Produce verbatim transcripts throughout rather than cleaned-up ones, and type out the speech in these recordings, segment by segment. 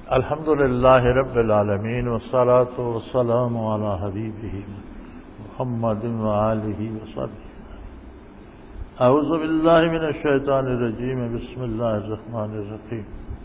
الحمد للہ رب العالمین والصلاة والسلام علی حبیبہ محمد وآلہ وصحبہ۔ اعوذ باللہ من الشیطان الرجیم، بسم اللہ الرحمن الرحیم۔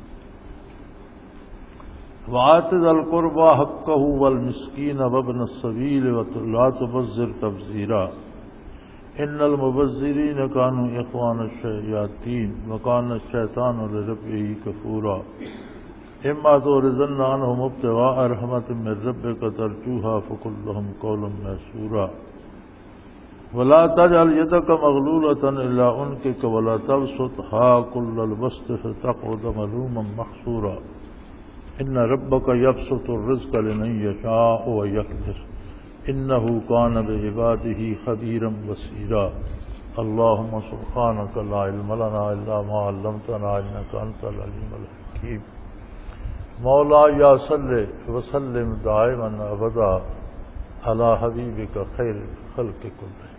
وآت ذا القربى حقہ والمسکین وابن السبیل ولا تبذر تبذیرا ان المبذرین کانوا اخوان الشیاطین وکان الشیطان لربہ کفورا۔ اما تورزن عنہم ابتغاء رحمت من ربک ترجوها فقل لهم قولا میسورا ولا تجعل یدک مغلولۃ الی عنقک ولا تبسطها کل البسط فتقعد ملوما محسورا۔ ان ربک یبسط الرزق لمن یشاء ویقدر انہ کان بعبادہ خبیرا بصیرا۔ اللہم سبحانک لا علم لنا الا ما علمتنا انک انت العلیم الحکیم۔ مولا یا صلی وسلم دائما ابدا علی حبیبک خیر الخلق کلہم۔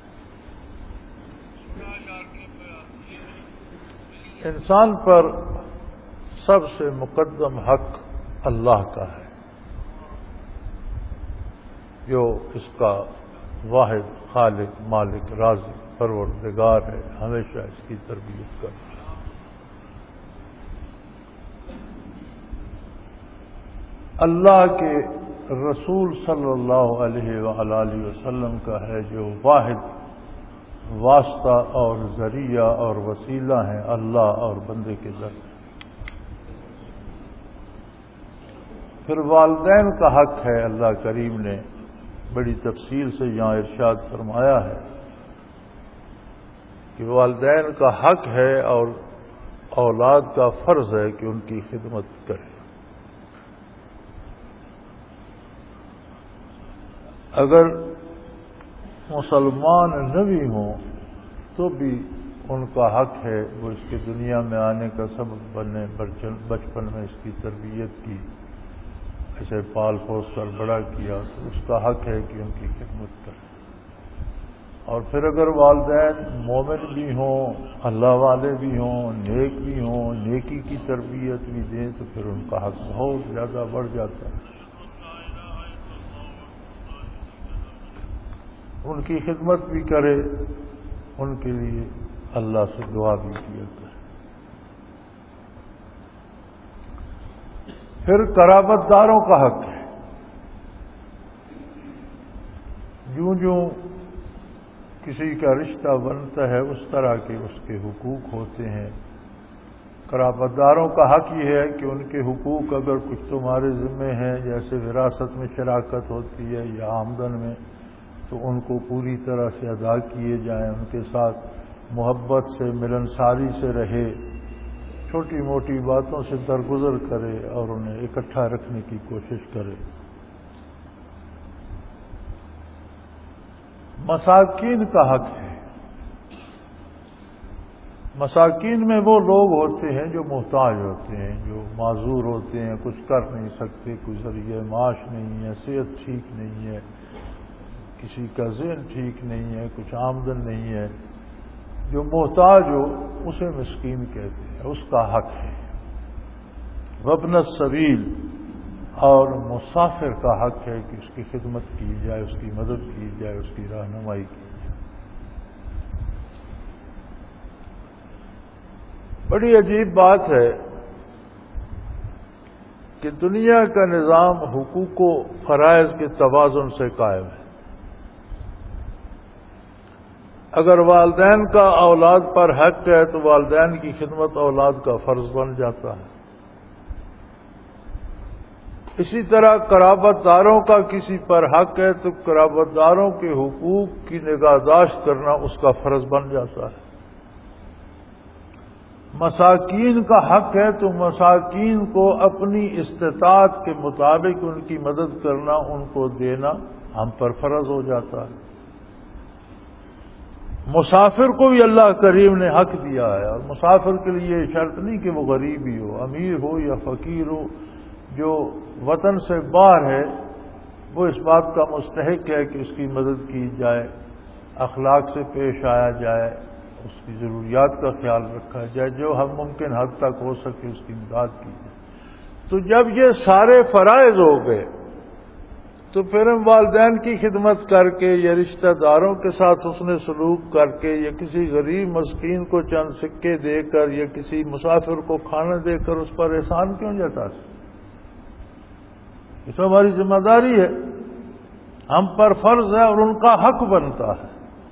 انسان پر سب سے مقدم حق اللہ کا ہے، جو اس کا واحد خالق مالک رازق پروردگار ہے، ہمیشہ اس کی تربیت کرتا ہے۔ اللہ کے رسول صلی اللہ علیہ وآلہ وسلم کا ہے جو واحد واسطہ اور ذریعہ اور وسیلہ ہیں اللہ اور بندے کے درمیان۔ پھر والدین کا حق ہے، اللہ کریم نے بڑی تفصیل سے یہاں ارشاد فرمایا ہے کہ والدین کا حق ہے اور اولاد کا فرض ہے کہ ان کی خدمت کرے۔ اگر مسلمان نہ بھی ہوں تو بھی ان کا حق ہے، وہ اس کے دنیا میں آنے کا سبب بنے، بچپن میں اس کی تربیت کی، اسے پال پوس کر بڑا کیا، تو اس کا حق ہے کہ ان کی خدمت کرے۔ اور پھر اگر والدین مومن بھی ہوں، اللہ والے بھی ہوں، نیک بھی ہوں، نیکی کی تربیت بھی دیں، تو پھر ان کا حق بہت زیادہ بڑھ جاتا ہے، ان کی خدمت بھی کرے، ان کے لیے اللہ سے دعا بھی کیا کرے۔ پھر قرابت داروں کا حق ہے، جوں جوں کسی کا رشتہ بنتا ہے اس طرح کے اس کے حقوق ہوتے ہیں۔ قرابت داروں کا حق یہ ہے کہ ان کے حقوق اگر کچھ تمہارے ذمہ ہیں، جیسے وراثت میں شراکت ہوتی ہے یا آمدن میں، تو ان کو پوری طرح سے ادا کیے جائیں، ان کے ساتھ محبت سے ملنساری سے رہے، چھوٹی موٹی باتوں سے درگزر کرے اور انہیں اکٹھا رکھنے کی کوشش کرے۔ مساکین کا حق ہے، مساکین میں وہ لوگ ہوتے ہیں جو محتاج ہوتے ہیں، جو معذور ہوتے ہیں، کچھ کر نہیں سکتے، کوئی ذریعہ معاش نہیں ہے، صحت ٹھیک نہیں ہے، کسی کا ذہن ٹھیک نہیں ہے، کچھ آمدن نہیں ہے، جو محتاج ہو اسے مسکین کہتے ہیں، اس کا حق ہے۔ وابن السبیل، اور مسافر کا حق ہے کہ اس کی خدمت کی جائے، اس کی مدد کی جائے، اس کی رہنمائی کی جائے۔ بڑی عجیب بات ہے کہ دنیا کا نظام حقوق و فرائض کے توازن سے قائم ہے۔ اگر والدین کا اولاد پر حق ہے تو والدین کی خدمت اولاد کا فرض بن جاتا ہے۔ اسی طرح قرابت داروں کا کسی پر حق ہے تو قرابت داروں کے حقوق کی نگہداشت کرنا اس کا فرض بن جاتا ہے۔ مساکین کا حق ہے تو مساکین کو اپنی استطاعت کے مطابق ان کی مدد کرنا، ان کو دینا ہم پر فرض ہو جاتا ہے۔ مسافر کو بھی اللہ کریم نے حق دیا ہے، اور مسافر کے لیے یہ شرط نہیں کہ وہ غریب ہی ہو، امیر ہو یا فقیر ہو، جو وطن سے باہر ہے وہ اس بات کا مستحق ہے کہ اس کی مدد کی جائے، اخلاق سے پیش آیا جائے، اس کی ضروریات کا خیال رکھا جائے، جو ہم ممکن حد تک ہو سکے اس کی امداد کی جائے۔ تو جب یہ سارے فرائض ہو گئے تو پھر ہم والدین کی خدمت کر کے یا رشتہ داروں کے ساتھ اس نے سلوک کر کے یا کسی غریب مسکین کو چند سکے دے کر یا کسی مسافر کو کھانا دے کر اس پر احسان کیوں جاتا ہے؟ یہ تو ہماری ذمہ داری ہے، ہم پر فرض ہے اور ان کا حق بنتا ہے،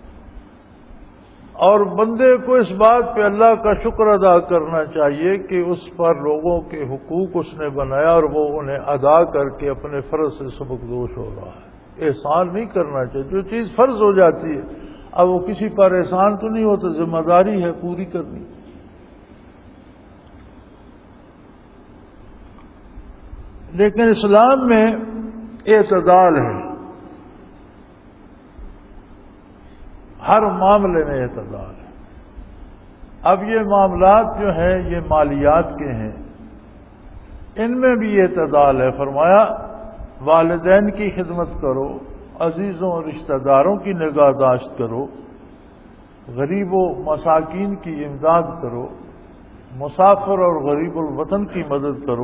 اور بندے کو اس بات پہ اللہ کا شکر ادا کرنا چاہیے کہ اس پر لوگوں کے حقوق اس نے بنایا اور وہ انہیں ادا کر کے اپنے فرض سے سبکدوش ہو رہا ہے۔ احسان نہیں کرنا چاہیے، جو چیز فرض ہو جاتی ہے اب وہ کسی پر احسان تو نہیں ہوتا، ذمہ داری ہے پوری کرنی۔ لیکن اسلام میں اعتدال ہے، ہر معاملے میں اعتدال ہے۔ اب یہ معاملات جو ہیں یہ مالیات کے ہیں، ان میں بھی اعتدال ہے۔ فرمایا والدین کی خدمت کرو، عزیزوں اور رشتہ داروں کی نگہداشت کرو، غریبوں مساکین کی امداد کرو، مسافر اور غریب الوطن کی مدد کرو۔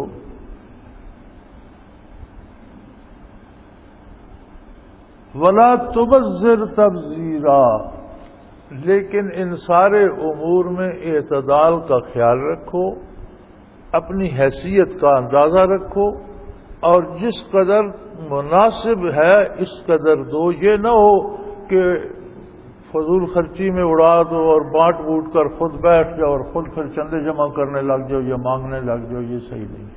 ولا تبذر تبذیرا، لیکن ان سارے امور میں اعتدال کا خیال رکھو، اپنی حیثیت کا اندازہ رکھو، اور جس قدر مناسب ہے اس قدر دو۔ یہ نہ ہو کہ فضول خرچی میں اڑا دو اور بانٹ بوٹ کر خود بیٹھ جاؤ اور خود پھر چندے جمع کرنے لگ جاؤ یا مانگنے لگ جاؤ، یہ صحیح نہیں۔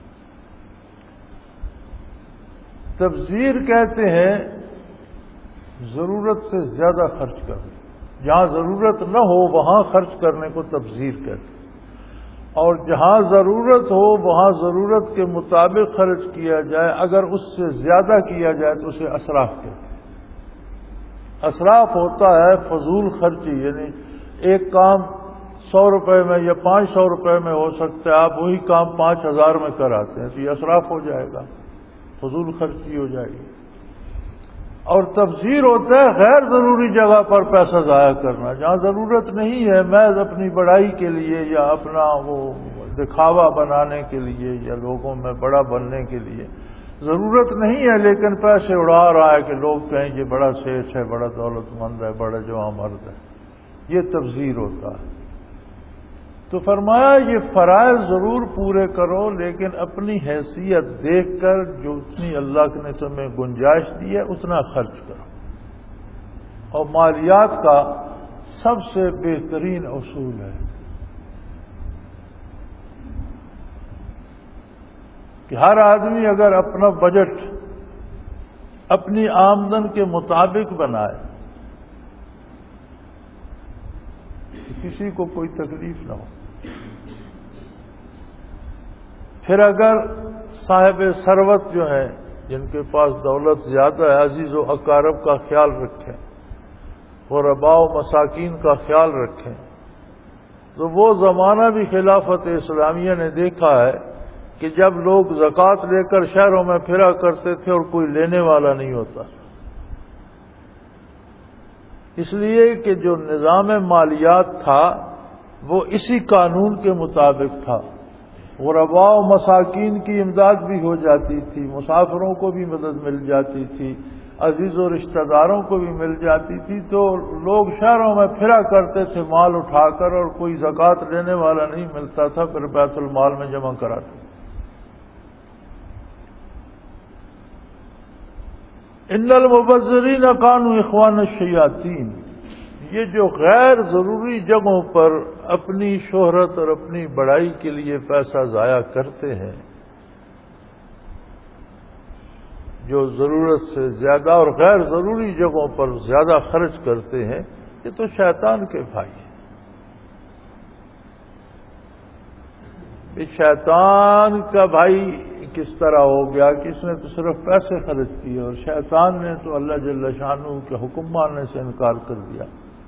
تبذیر کہتے ہیں ضرورت سے زیادہ خرچ کرنا، جہاں ضرورت نہ ہو وہاں خرچ کرنے کو تبذیر کہتے ہیں، اور جہاں ضرورت ہو وہاں ضرورت کے مطابق خرچ کیا جائے، اگر اس سے زیادہ کیا جائے تو اسے اسراف کہتے ہیں۔ اسراف ہوتا ہے فضول خرچی، یعنی ایک کام سو روپے میں یا پانچ سو روپے میں ہو سکتا ہے، آپ وہی کام پانچ ہزار میں کراتے ہیں تو یہ اسراف ہو جائے گا، فضول خرچی ہو جائے گی۔ اور تبذیر ہوتا ہے غیر ضروری جگہ پر پیسہ ضائع کرنا، جہاں ضرورت نہیں ہے، محض اپنی بڑائی کے لیے یا اپنا وہ دکھاوا بنانے کے لیے یا لوگوں میں بڑا بننے کے لیے ضرورت نہیں ہے، لیکن پیسے اڑا رہا ہے کہ لوگ کہیں یہ بڑا سیٹھ ہے، بڑا دولت مند ہے، بڑا جواں مرد ہے، یہ تبذیر ہوتا ہے۔ تو فرمایا یہ فرائض ضرور پورے کرو، لیکن اپنی حیثیت دیکھ کر جو اتنی اللہ نے تمہیں گنجائش دی ہے اتنا خرچ کرو۔ اور مالیات کا سب سے بہترین اصول ہے کہ ہر آدمی اگر اپنا بجٹ اپنی آمدن کے مطابق بنائے تو کسی کو کوئی تکلیف نہ ہو۔ پھر اگر صاحب ثروت جو ہے جن کے پاس دولت زیادہ ہے، عزیز و اقارب کا خیال رکھیں، غرباء و مساکین کا خیال رکھیں، تو وہ زمانہ بھی خلافت اسلامیہ نے دیکھا ہے کہ جب لوگ زکوٰۃ لے کر شہروں میں پھرا کرتے تھے اور کوئی لینے والا نہیں ہوتا، اس لیے کہ جو نظام مالیات تھا وہ اسی قانون کے مطابق تھا۔ غرباء و مساکین کی امداد بھی ہو جاتی تھی، مسافروں کو بھی مدد مل جاتی تھی، عزیز و رشتہ داروں کو بھی مل جاتی تھی، تو لوگ شہروں میں پھرا کرتے تھے مال اٹھا کر، اور کوئی زکوٰۃ لینے والا نہیں ملتا تھا، پھر بیت المال میں جمع کراتے۔ ان المبذرین کانوا اخوان الشیاطین، یہ جو غیر ضروری جگہوں پر اپنی شہرت اور اپنی بڑائی کے لیے پیسہ ضائع کرتے ہیں، جو ضرورت سے زیادہ اور غیر ضروری جگہوں پر زیادہ خرچ کرتے ہیں، یہ تو شیطان کے بھائی ہیں۔ شیطان کا بھائی کس طرح ہو گیا کہ اس نے تو صرف پیسے خرچ کیے، اور شیطان نے تو اللہ جل شانہ کے حکم ماننے سے انکار کر دیا۔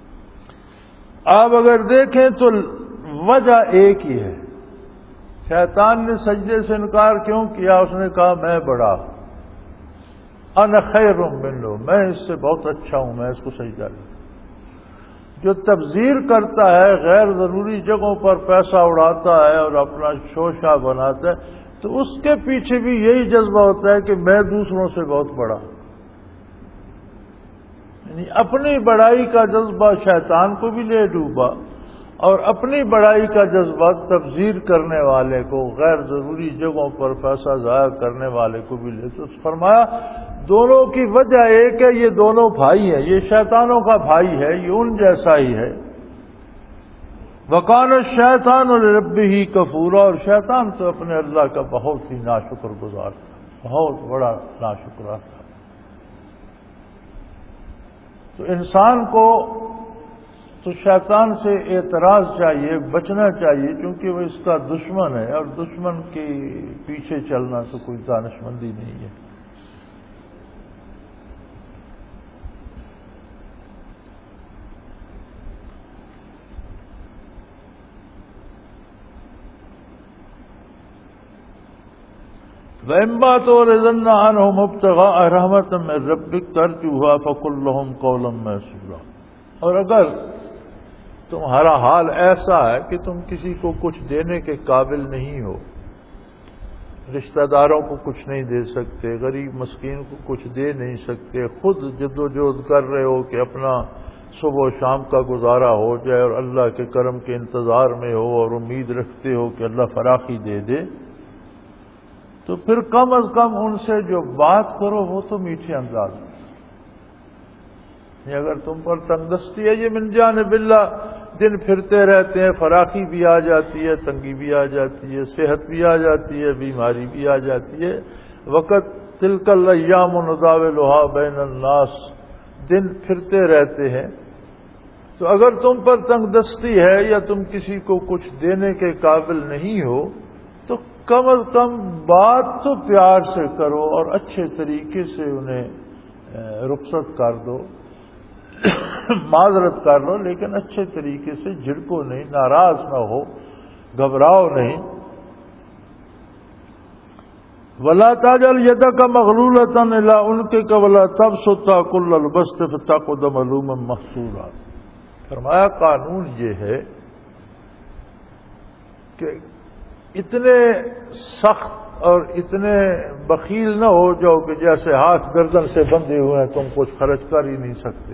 آپ اگر دیکھیں تو وجہ ایک ہی ہے، شیطان نے سجدے سے انکار کیوں کیا؟ اس نے کہا میں بڑا ہوں، انا خیر منہ، میں اس سے بہت اچھا ہوں، میں اس کو سجدہ دوں۔ جو تبذیر کرتا ہے، غیر ضروری جگہوں پر پیسہ اڑاتا ہے اور اپنا شوشہ بناتا ہے، تو اس کے پیچھے بھی یہی جذبہ ہوتا ہے کہ میں دوسروں سے بہت بڑا، یعنی اپنی بڑائی کا جذبہ شیطان کو بھی لے ڈوبا، اور اپنی بڑائی کا جذبہ تبذیر کرنے والے کو، غیر ضروری جگہوں پر پیسہ ضائع کرنے والے کو بھی لے۔ تو فرمایا دونوں کی وجہ ایک ہے، یہ دونوں بھائی ہیں، یہ شیطانوں کا بھائی ہے، یہ ان جیسا ہی ہے۔ وَقَانَ الشَّيْطَانُ لِرَبِّهِ كَفُورًا، اور شیطان تو اپنے اللہ کا بہت ہی ناشکر گزار تھا، بہت بڑا ناشکرا تھا۔ تو انسان کو تو شیطان سے اعتراض چاہیے، بچنا چاہیے، کیونکہ وہ اس کا دشمن ہے، اور دشمن کے پیچھے چلنا تو کوئی دانش مندی نہیں ہے۔ وَإِمَّا تُعْرِضَنَّ عَنْهُمُ ابْتِغَاءَ رَحْمَةٍ مِّن رَّبِّكَ تَرْجُوهَا فَقُل لَّهُمْ قَوْلًا مَّيْسُورًا، اور اگر تمہارا حال ایسا ہے کہ تم کسی کو کچھ دینے کے قابل نہیں ہو، رشتہ داروں کو کچھ نہیں دے سکتے، غریب مسکین کو کچھ دے نہیں سکتے، خود جد و جہد کر رہے ہو کہ اپنا صبح و شام کا گزارا ہو جائے، اور اللہ کے کرم کے انتظار میں ہو اور امید رکھتے ہو کہ اللہ فراخی دے دے، تو پھر کم از کم ان سے جو بات کرو وہ تو میٹھے انداز میں۔ اگر تم پر تنگدستی ہے، یہ من جانب اللہ، دن پھرتے رہتے ہیں، فراخی بھی آ جاتی ہے، تنگی بھی آ جاتی ہے، صحت بھی آ جاتی ہے، بیماری بھی آ جاتی ہے۔ وقت تلک الایام نداولها بین الناس، دن پھرتے رہتے ہیں۔ تو اگر تم پر تنگدستی ہے یا تم کسی کو کچھ دینے کے قابل نہیں ہو، تو کم از کم بات تو پیار سے کرو اور اچھے طریقے سے انہیں رخصت کر دو، معذرت کر لو، لیکن اچھے طریقے سے، جھڑکو نہیں، ناراض نہ ہو، گھبراؤ نہیں۔ وَلَا تَجْعَلْ يَدَكَ مَغْلُولَةً إِلَىٰ عُنُقِكَ وَلَا تَبْسُطْهَا كُلَّ الْبَسْطِ فَتَقْعُدَ مَلُومًا مَحْسُورًا، فرمایا قانون یہ ہے کہ اتنے سخت اور اتنے بخیل نہ ہو جاؤ کہ جیسے ہاتھ گردن سے بندھے ہوئے ہیں، تم کچھ خرچ کر ہی نہیں سکتے،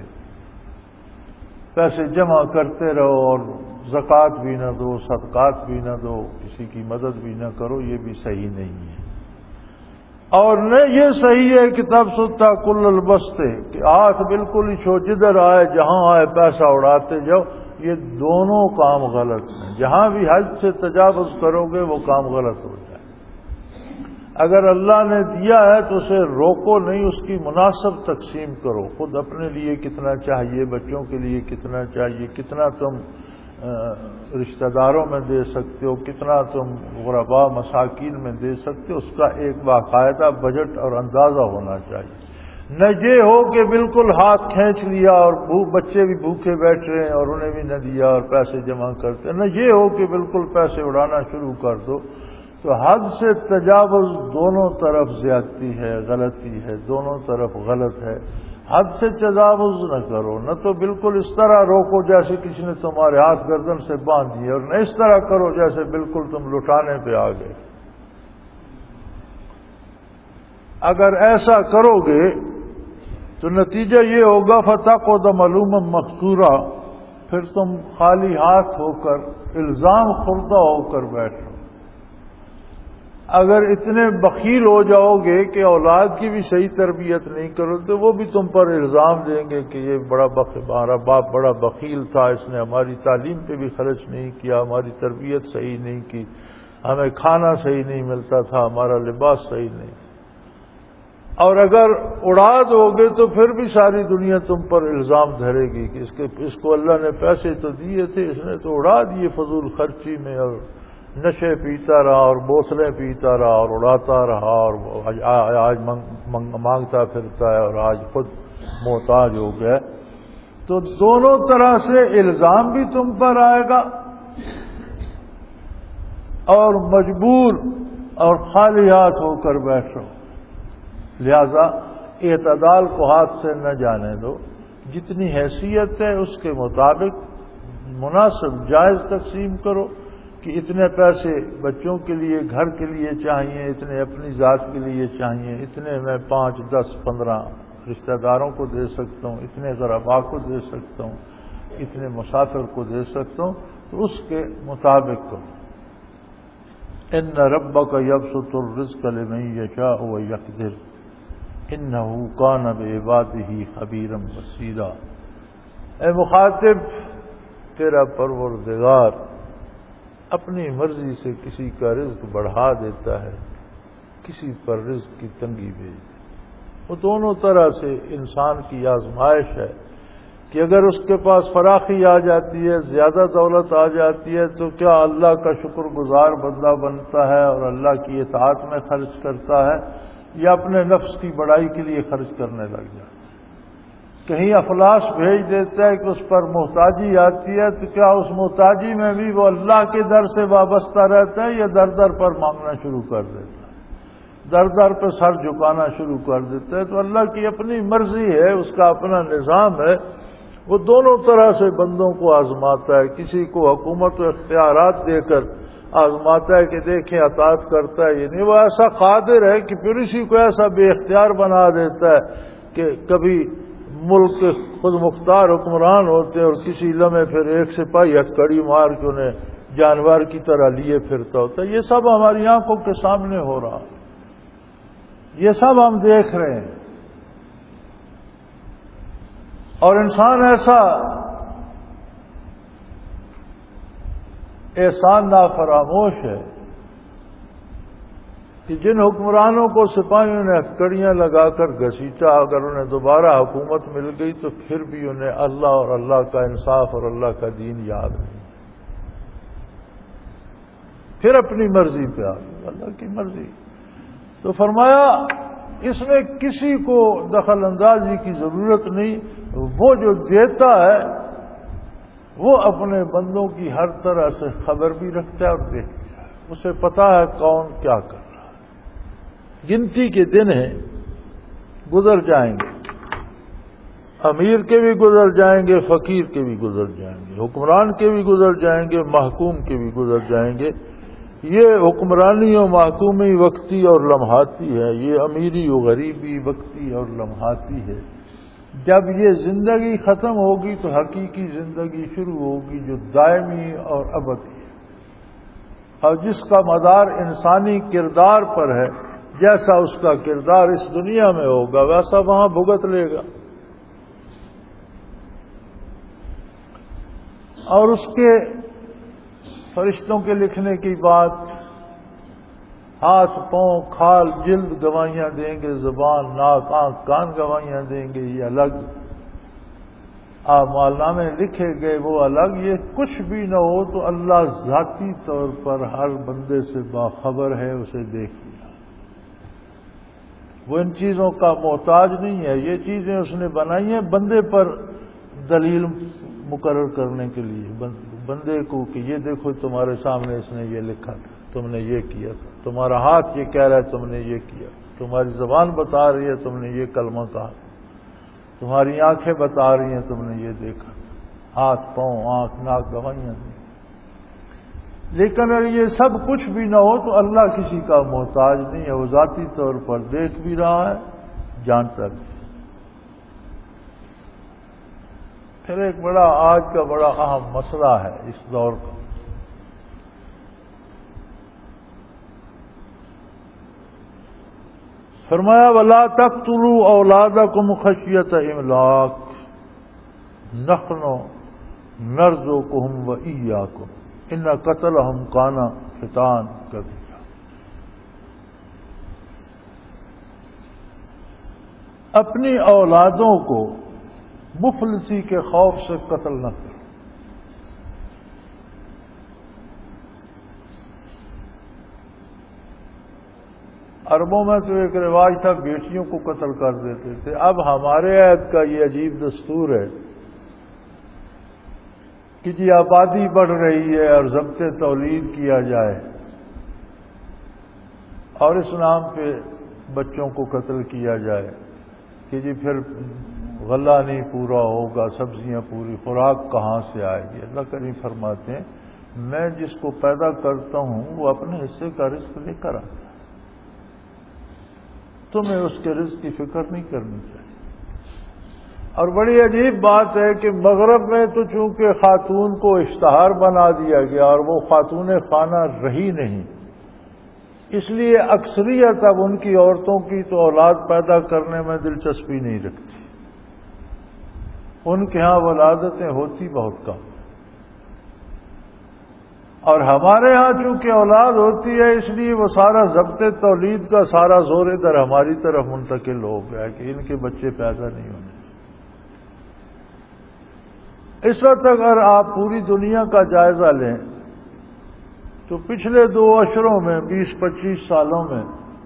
پیسے جمع کرتے رہو اور زکوٰۃ بھی نہ دو، صدقات بھی نہ دو، کسی کی مدد بھی نہ کرو، یہ بھی صحیح نہیں ہے۔ اور نہ یہ صحیح ہے کہ تب ستا کل البستے، کہ ہاتھ بالکل ہی چھو، جدھر آئے جہاں آئے پیسہ اڑاتے جاؤ، یہ دونوں کام غلط ہیں۔ جہاں بھی حد سے تجاوز کرو گے وہ کام غلط ہو جائے۔ اگر اللہ نے دیا ہے تو اسے روکو نہیں، اس کی مناسب تقسیم کرو، خود اپنے لیے کتنا چاہیے، بچوں کے لیے کتنا چاہیے، کتنا تم رشتہ داروں میں دے سکتے ہو، کتنا تم غرباء مساکین میں دے سکتے ہو، اس کا ایک باقاعدہ بجٹ اور اندازہ ہونا چاہیے۔ نہ یہ ہو کہ بالکل ہاتھ کھینچ لیا اور بچے بھی بھوکے بیٹھ رہے ہیں اور انہیں بھی نہ دیا اور پیسے جمع کرتے، نہ یہ ہو کہ بالکل پیسے اڑانا شروع کر دو۔ تو حد سے تجاوز دونوں طرف زیادتی ہے، غلطی ہے، دونوں طرف غلط ہے۔ حد سے تجاوز نہ کرو، نہ تو بالکل اس طرح روکو جیسے کسی نے تمہارے ہاتھ گردن سے باندھ دیے، اور نہ اس طرح کرو جیسے بالکل تم لٹانے پہ آ گئے۔ اگر ایسا کرو گے تو نتیجہ یہ ہوگا فَتَقْعُدَ مَلُومًا مَحْسُورًا، پھر تم خالی ہاتھ ہو کر، الزام خوردہ ہو کر بیٹھو۔ اگر اتنے بخیل ہو جاؤ گے کہ اولاد کی بھی صحیح تربیت نہیں کرو تو وہ بھی تم پر الزام دیں گے کہ یہ بڑا بخ ہمارا باپ بڑا بخیل تھا، اس نے ہماری تعلیم پہ بھی خرچ نہیں کیا، ہماری تربیت صحیح نہیں کی، ہمیں کھانا صحیح نہیں ملتا تھا، ہمارا لباس صحیح نہیں۔ اور اگر اڑا دو گے تو پھر بھی ساری دنیا تم پر الزام دھرے گی کہ اس کے اس کو اللہ نے پیسے تو دیے تھے، اس نے تو اڑا دیے فضول خرچی میں، اور نشے پیتا رہا اور بوتلیں پیتا رہا اور اڑاتا رہا، اور آج مانگتا پھرتا ہے اور آج خود محتاج ہو گیا۔ تو دونوں طرح سے الزام بھی تم پر آئے گا، اور مجبور اور خالی ہاتھ ہو کر بیٹھو۔ لہذا اعتدال کو ہاتھ سے نہ جانے دو، جتنی حیثیت ہے اس کے مطابق مناسب جائز تقسیم کرو۔ کہ اتنے پیسے بچوں کے لیے گھر کے لیے چاہیے، اتنے اپنی ذات کے لیے چاہیے، اتنے میں پانچ دس پندرہ رشتہ داروں کو دے سکتا ہوں، اتنے غربا کو دے سکتا ہوں، اتنے مسافر کو دے سکتا ہوں، تو اس کے مطابق کرو۔ ان ربک یبسط الرزق لمن یشاء ویقدر انہ کان بعبادہ خبیرا بصیرا۔ اے مخاطب، تیرا پروردگار اپنی مرضی سے کسی کا رزق بڑھا دیتا ہے، کسی پر رزق کی تنگی بھیج دیتا ہے۔ وہ دونوں طرح سے انسان کی آزمائش ہے کہ اگر اس کے پاس فراخی آ جاتی ہے، زیادہ دولت آ جاتی ہے، تو کیا اللہ کا شکر گزار بندہ بنتا ہے اور اللہ کی اطاعت میں خرچ کرتا ہے، یا اپنے نفس کی بڑائی کے لیے خرچ کرنے لگ جاتا ہے؟ کہیں افلاس بھیج دیتا ہے کہ اس پر محتاجی آتی ہے، تو کیا اس محتاجی میں بھی وہ اللہ کے در سے وابستہ رہتا ہے، یا در در پر مانگنا شروع کر دیتا ہے، در در پہ سر جھکانا شروع کر دیتا ہے؟ تو اللہ کی اپنی مرضی ہے، اس کا اپنا نظام ہے، وہ دونوں طرح سے بندوں کو آزماتا ہے۔ کسی کو حکومت و اختیارات دے کر آزماتا ہے کہ دیکھیں اطاعت کرتا ہے یہ نہیں، وہ ایسا قادر ہے کہ پھر اسی کو ایسا بے اختیار بنا دیتا ہے کہ کبھی ملک کے خود مختار حکمران ہوتے ہیں اور کسی لمحے پھر ایک سپاہی ہتھکڑی مار کے انہیں جانور کی طرح لیے پھرتا ہوتا ہے۔ یہ سب ہماری آنکھوں کے سامنے ہو رہا، یہ سب ہم دیکھ رہے ہیں، اور انسان ایسا احسان نافراموش ہے کہ جن حکمرانوں کو سپاہیوں نے ہتھکڑیاں لگا کر گھسیٹا، اگر انہیں دوبارہ حکومت مل گئی تو پھر بھی انہیں اللہ اور اللہ کا انصاف اور اللہ کا دین یاد نہیں، پھر اپنی مرضی پہ آ گئی، اللہ کی مرضی۔ تو فرمایا اس میں کسی کو دخل اندازی کی ضرورت نہیں، وہ جو دیتا ہے وہ اپنے بندوں کی ہر طرح سے خبر بھی رکھتا ہے اور دیکھتا ہے، اسے پتا ہے کون کیا کر رہا ہے۔ گنتی کے دن ہیں، گزر جائیں گے، امیر کے بھی گزر جائیں گے، فقیر کے بھی گزر جائیں گے، حکمران کے بھی گزر جائیں گے، محکوم کے بھی گزر جائیں گے۔ یہ حکمرانی و محکومی وقتی اور لمحاتی ہے، یہ امیری و غریبی وقتی اور لمحاتی ہے۔ جب یہ زندگی ختم ہوگی تو حقیقی زندگی شروع ہوگی جو دائمی اور ابدی ہے، اور جس کا مدار انسانی کردار پر ہے، جیسا اس کا کردار اس دنیا میں ہوگا ویسا وہاں بھگت لے گا، اور اس کے فرشتوں کے لکھنے کی بات، ہاتھ پاؤں کھال جلد گواہیاں دیں گے، زبان ناک آنکھ کان گواہیاں دیں گے، یہ الگ، اعمال نامے لکھے گئے وہ الگ۔ یہ کچھ بھی نہ ہو تو اللہ ذاتی طور پر ہر بندے سے باخبر ہے، اسے دیکھ لیا، وہ ان چیزوں کا محتاج نہیں ہے۔ یہ چیزیں اس نے بنائی ہیں بندے پر دلیل مقرر کرنے کے لیے، بندے کو کہ یہ دیکھو تمہارے سامنے اس نے یہ لکھا تھا، تم نے یہ کیا تھا، تمہارا ہاتھ یہ کہہ رہا ہے تم نے یہ کیا، تمہاری زبان بتا رہی ہے تم نے یہ کلمہ کہا، تمہاری آنکھیں بتا رہی ہیں تم نے یہ دیکھا، ہاتھ پاؤں آنکھ ناک گواہیاں دیں۔ لیکن اگر یہ سب کچھ بھی نہ ہو تو اللہ کسی کا محتاج نہیں ہے، وہ ذاتی طور پر دیکھ بھی رہا ہے، جانتا بھی۔ پھر ایک بڑا آج کا بڑا اہم مسئلہ ہے اس دور کا، فرمایا وَلَا تَقْتُلُوا أَوْلَادَكُمْ خَشْيَةَ إِمْلَاقٍ نَحْنُ نَرْزُقُهُمْ وَإِيَّاكُمْ إِنَّ قَتْلَهُمْ كَانَ خِطْئًا كَبِيرًا۔ اپنی اولادوں کو مفلسی کے خوف سے قتل نہ کرو۔ عربوں میں تو ایک رواج تھا بیٹیوں کو قتل کر دیتے تھے، اب ہمارے عہد کا یہ عجیب دستور ہے کہ جی آبادی بڑھ رہی ہے اور ضبط تولید کیا جائے، اور اس نام پہ بچوں کو قتل کیا جائے کہ جی پھر غلہ نہیں پورا ہوگا، سبزیاں پوری، خوراک کہاں سے آئے گی؟ اللہ کریم فرماتے ہیں میں جس کو پیدا کرتا ہوں وہ اپنے حصے کا رزق لے کر آتا ہے، تمہیں اس کے رزق کی فکر نہیں کرنی چاہیے۔ اور بڑی عجیب بات ہے کہ مغرب میں تو چونکہ خاتون کو اشتہار بنا دیا گیا اور وہ خاتون خانہ رہی نہیں، اس لیے اکثریت اب ان کی عورتوں کی تو اولاد پیدا کرنے میں دلچسپی نہیں رکھتی، ان کے ہاں ولادتیں ہوتی بہت کم، اور ہمارے ہاں چونکہ اولاد ہوتی ہے اس لیے وہ سارا ضبط تولید کا سارا زور ادھر ہماری طرف منتقل ہو گیا کہ ان کے بچے پیدا نہیں ہونے۔ اس وقت اگر آپ پوری دنیا کا جائزہ لیں تو پچھلے دو اشروں میں بیس پچیس سالوں میں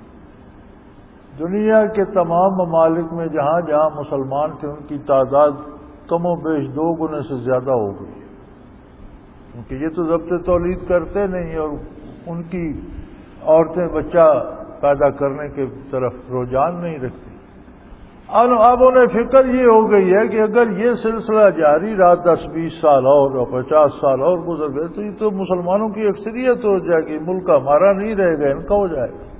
دنیا کے تمام ممالک میں جہاں جہاں مسلمان تھے ان کی تعداد کم و بیش دو گنے سے زیادہ ہو گئی، کیونکہ یہ تو ضبط تولید کرتے نہیں اور ان کی عورتیں بچہ پیدا کرنے کے طرف رجحان نہیں رکھتی۔ اب انہیں فکر یہ ہو گئی ہے کہ اگر یہ سلسلہ جاری رہا دس بیس سال اور پچاس سال اور گزر گئے تو یہ تو مسلمانوں کی اکثریت ہو جائے گی، ملک ہمارا نہیں رہے گا، ان کا ہو جائے گا۔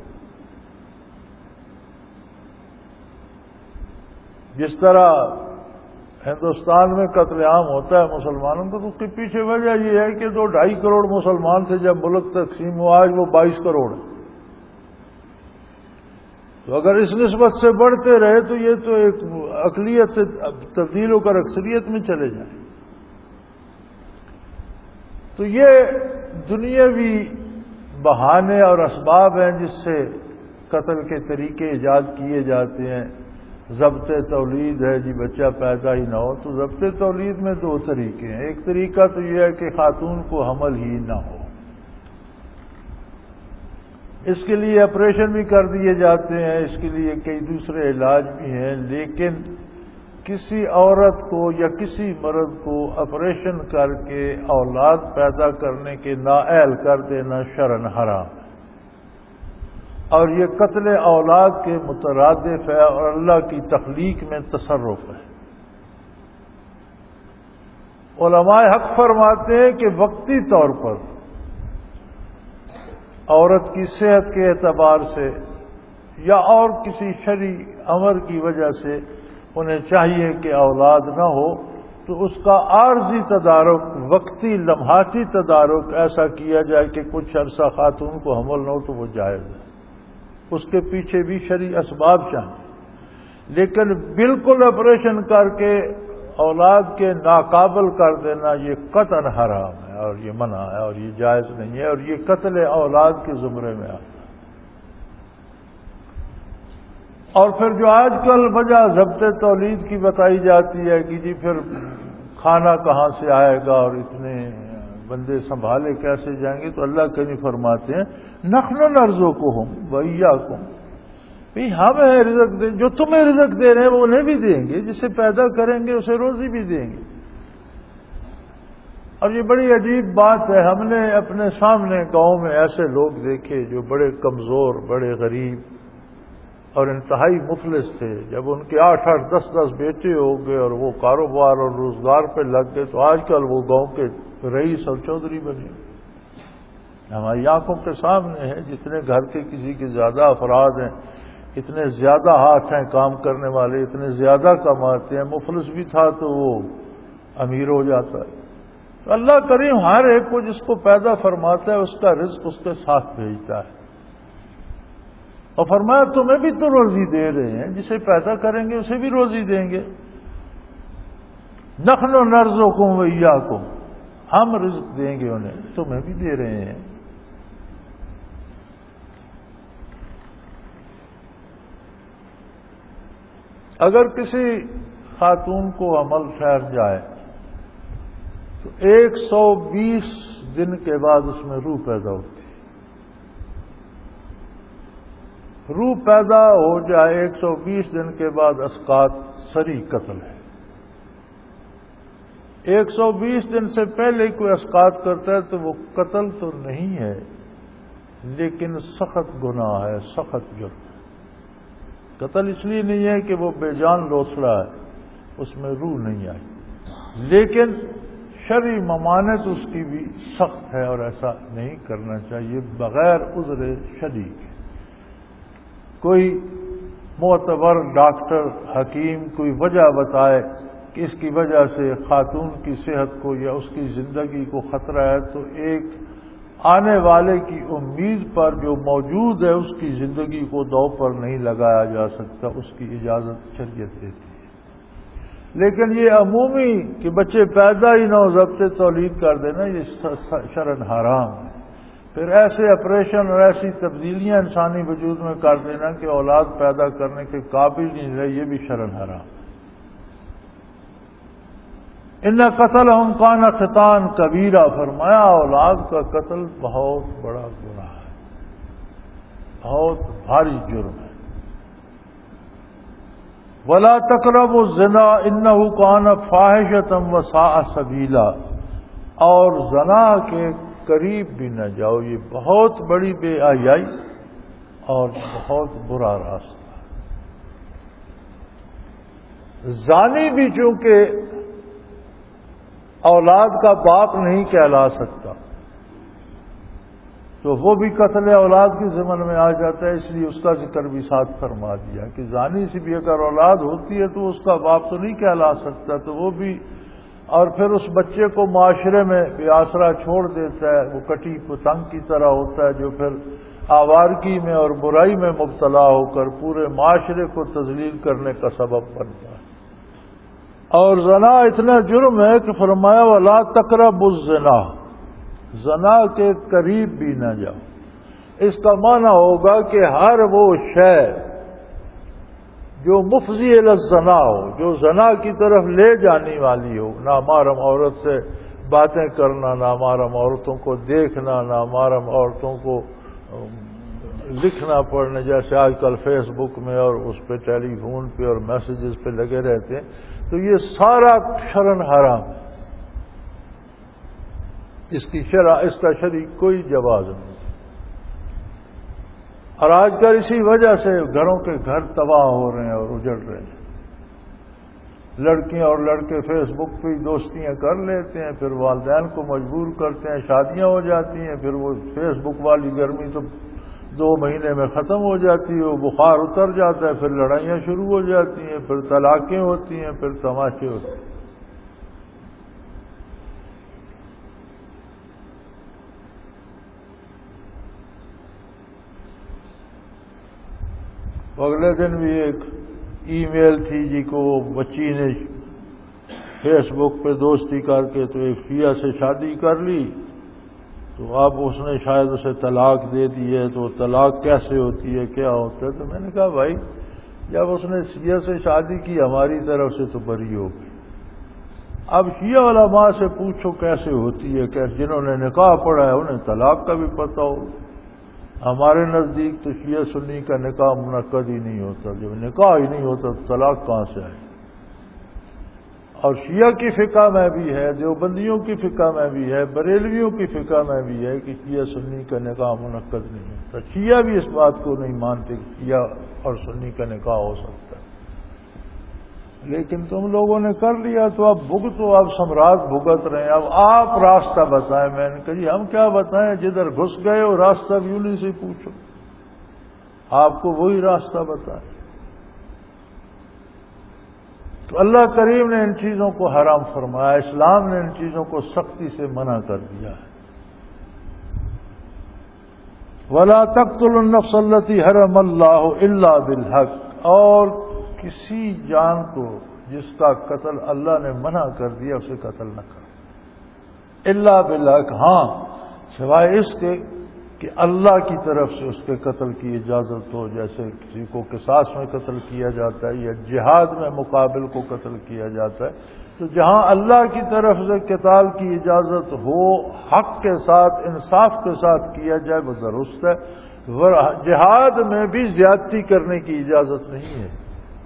جس طرح ہندوستان میں قتل عام ہوتا ہے مسلمانوں کا، تو اس کے پیچھے وجہ یہ ہے کہ دو ڈھائی کروڑ مسلمان تھے جب ملک تقسیم ہوا، آج وہ بائیس کروڑ ہے۔ تو اگر اس نسبت سے بڑھتے رہے تو یہ تو ایک اقلیت سے تبدیل ہو کر اکثریت میں چلے جائیں۔ تو یہ دنیاوی بہانے اور اسباب ہیں جس سے قتل کے طریقے ایجاد کیے جاتے ہیں۔ ضبط تولید ہے جی بچہ پیدا ہی نہ ہو، تو ضبط تولید میں دو طریقے ہیں۔ ایک طریقہ تو یہ ہے کہ خاتون کو حمل ہی نہ ہو، اس کے لیے آپریشن بھی کر دیے جاتے ہیں، اس کے لیے کئی دوسرے علاج بھی ہیں، لیکن کسی عورت کو یا کسی مرد کو آپریشن کر کے اولاد پیدا کرنے کے نااہل کر دینا شرعاً حرام ہے، اور یہ قتل اولاد کے مترادف ہے اور اللہ کی تخلیق میں تصرف ہے۔ علماء حق فرماتے ہیں کہ وقتی طور پر عورت کی صحت کے اعتبار سے یا اور کسی شرعی امر کی وجہ سے انہیں چاہیے کہ اولاد نہ ہو، تو اس کا عارضی تدارک، وقتی لمحاتی تدارک ایسا کیا جائے کہ کچھ عرصہ خاتون کو حمل نہ ہو تو وہ جائز ہے، اس کے پیچھے بھی شرعی اسباب چاہیے، لیکن بالکل آپریشن کر کے اولاد کے ناقابل کر دینا یہ قطعاً حرام ہے اور یہ منع ہے اور یہ جائز نہیں ہے، اور یہ قتل اولاد کے زمرے میں آتا ہے۔ اور پھر جو آج کل وجہ ضبط تولید کی بتائی جاتی ہے کہ جی پھر کھانا کہاں سے آئے گا اور اتنے بندے سنبھالے کیسے جائیں گے، تو اللہ کریم فرماتے ہیں نحن نرزقکم وإیاکم، بھئی ہم ہیں رزق دیں، جو تمہیں رزق دے رہے ہیں وہ انہیں بھی دیں گے، جسے پیدا کریں گے اسے روزی بھی دیں گے۔ اور یہ بڑی عجیب بات ہے، ہم نے اپنے سامنے گاؤں میں ایسے لوگ دیکھے جو بڑے کمزور، بڑے غریب اور انتہائی مفلس تھے، جب ان کے آٹھ آٹھ دس دس بیٹے ہو گئے اور وہ کاروبار اور روزگار پہ لگ گئے تو آج کل وہ گاؤں کے رئیس اور چودھری بنے۔ ہماری آنکھوں کے سامنے ہے، جتنے گھر کے کسی کے زیادہ افراد ہیں، اتنے زیادہ ہاتھ ہیں کام کرنے والے، اتنے زیادہ کماتے ہیں، مفلس بھی تھا تو وہ امیر ہو جاتا ہے۔ تو اللہ کریم ہر ایک کو جس کو پیدا فرماتا ہے اس کا رزق اس کے ساتھ بھیجتا ہے، اور فرمایا تمہیں بھی تو روزی دے رہے ہیں، جسے پیدا کریں گے اسے بھی روزی دیں گے۔ نحن نرزقکم وإیاکم، ہم رزق دیں گے انہیں، تمہیں بھی دے رہے ہیں۔ اگر کسی خاتون کو حمل ٹھہر جائے تو ایک سو بیس دن کے بعد اس میں روح پیدا ہوتی ہے۔ روح پیدا ہو جائے ایک سو بیس دن کے بعد اسقاط صریح قتل ہے۔ ایک سو بیس دن سے پہلے کوئی اسقاط کرتا ہے تو وہ قتل تو نہیں ہے لیکن سخت گناہ ہے، سخت جرم ہے۔ قتل اس لیے نہیں ہے کہ وہ بے جان لوسڑا ہے، اس میں روح نہیں آئی، لیکن شرعی ممانعت اس کی بھی سخت ہے اور ایسا نہیں کرنا چاہیے بغیر عذر شرعی کے۔ کوئی معتبر ڈاکٹر حکیم کوئی وجہ بتائے کہ اس کی وجہ سے خاتون کی صحت کو یا اس کی زندگی کو خطرہ ہے، تو ایک آنے والے کی امید پر جو موجود ہے اس کی زندگی کو دو پر نہیں لگایا جا سکتا، اس کی اجازت شریعت دیتی ہے۔ لیکن یہ عمومی کہ بچے پیدا ہی نہ ہو ضبط تولید کر دینا، یہ شرعاً حرام ہے۔ پھر ایسے آپریشن اور ایسی تبدیلیاں انسانی وجود میں کر دینا کہ اولاد پیدا کرنے کے قابل نہیں رہے، یہ بھی شرعاً حرام ہے۔ ان قتل ہم کان خطان کبیرہ، فرمایا اولاد کا قتل بہت بڑا گناہ ہے، بہت بھاری جرم ہے۔ ولا تقربوا الزنا انه کان فاحشۃ وساء سبیلا، اور زنا کے قریب بھی نہ جاؤ، یہ بہت بڑی بے حیائی اور بہت برا راستہ۔ زانی بھی چونکہ اولاد کا باپ نہیں کہلا سکتا تو وہ بھی قتل اولاد کے ضمن میں آ جاتا ہے، اس لیے اس کا ذکر بھی ساتھ فرما دیا کہ زانی سے بھی اگر اولاد ہوتی ہے تو اس کا باپ تو نہیں کہلا سکتا، تو وہ بھی، اور پھر اس بچے کو معاشرے میں بے آسرا چھوڑ دیتا ہے، وہ کٹی پتنگ کی طرح ہوتا ہے جو پھر آوارگی میں اور برائی میں مبتلا ہو کر پورے معاشرے کو تذلیل کرنے کا سبب بنتا ہے۔ اور زنا اتنا جرم ہے کہ فرمایا ولا تقربوا الزنا، زنا کے قریب بھی نہ جاؤ۔ اس کا معنی ہوگا کہ ہر وہ شے جو مفضی الی الزنا ہو، جو زنا کی طرف لے جانے والی ہو، نامحرم عورت سے باتیں کرنا، نامحرم عورتوں کو دیکھنا، نامحرم عورتوں کو لکھنا پڑھنا، جیسے آج کل فیس بک میں اور اس پہ ٹیلی فون پہ اور میسیجز پہ لگے رہتے ہیں، تو یہ سارا شرعاً حرام ہے، اس کی شرع اس کا شرعی کوئی جواز نہیں۔ اور آج کل اسی وجہ سے گھروں کے گھر تباہ ہو رہے ہیں اور اجڑ رہے ہیں۔ لڑکیاں اور لڑکے فیس بک پہ دوستیاں کر لیتے ہیں، پھر والدین کو مجبور کرتے ہیں، شادیاں ہو جاتی ہیں، پھر وہ فیس بک والی گرمی تو دو مہینے میں ختم ہو جاتی ہے، وہ بخار اتر جاتا ہے، پھر لڑائیاں شروع ہو جاتی ہیں، پھر طلاقیں ہوتی ہیں، پھر تماشے ہوتے ہیں۔ اگلے دن بھی ایک ای میل تھی جی کو وہ بچی نے فیس بک پہ دوستی کر کے تو ایک شیعہ سے شادی کر لی، تو اب اس نے شاید اسے طلاق دے دی ہے، تو طلاق کیسے ہوتی ہے، کیا ہوتا ہے؟ تو میں نے کہا بھائی جب اس نے شیعہ سے شادی کی ہماری طرف سے تو بری ہو گئی، اب شیعہ علماء سے پوچھو کیسے ہوتی ہے، کیسے جنہوں نے نکاح پڑھا ہے انہیں طلاق کا بھی پتہ ہو۔ ہمارے نزدیک تو شیعہ سنی کا نکاح منعقد ہی نہیں ہوتا، جب نکاح ہی نہیں ہوتا تو طلاق کہاں سے آئے؟ اور شیعہ کی فقہ میں بھی ہے، دیوبندیوں کی فقہ میں بھی ہے، بریلویوں کی فقہ میں بھی ہے کہ شیعہ سنی کا نکاح منعقد نہیں ہوتا۔ شیعہ بھی اس بات کو نہیں مانتے کہ شیعہ اور سنی کا نکاح ہو سکتا ہے، لیکن تم لوگوں نے کر لیا تو اب بھگتو، اب سمراٹ بھگت رہے ہیں، اب آپ راستہ بتائیں۔ میں نے کہا جی ہم کیا بتائیں، جدھر گھس گئے ہو راستہ بھی انہیں سے پوچھو، آپ کو وہی راستہ بتائیں۔ تو اللہ کریم نے ان چیزوں کو حرام فرمایا، اسلام نے ان چیزوں کو سختی سے منع کر دیا ہے۔ وَلَا تَقْتُلُوا النَّفْسَ الَّتِي حَرَمَ اللَّهُ إِلَّا بِالْحَقِّ، اور کسی جان کو جس کا قتل اللہ نے منع کر دیا اسے قتل نہ کرو، الا بالحق، ہاں سوائے اس کے کہ اللہ کی طرف سے اس کے قتل کی اجازت ہو، جیسے کسی کو قصاص میں قتل کیا جاتا ہے یا جہاد میں مقابل کو قتل کیا جاتا ہے، تو جہاں اللہ کی طرف سے قتال کی اجازت ہو، حق کے ساتھ انصاف کے ساتھ کیا جائے وہ درست ہے۔ جہاد میں بھی زیادتی کرنے کی اجازت نہیں ہے،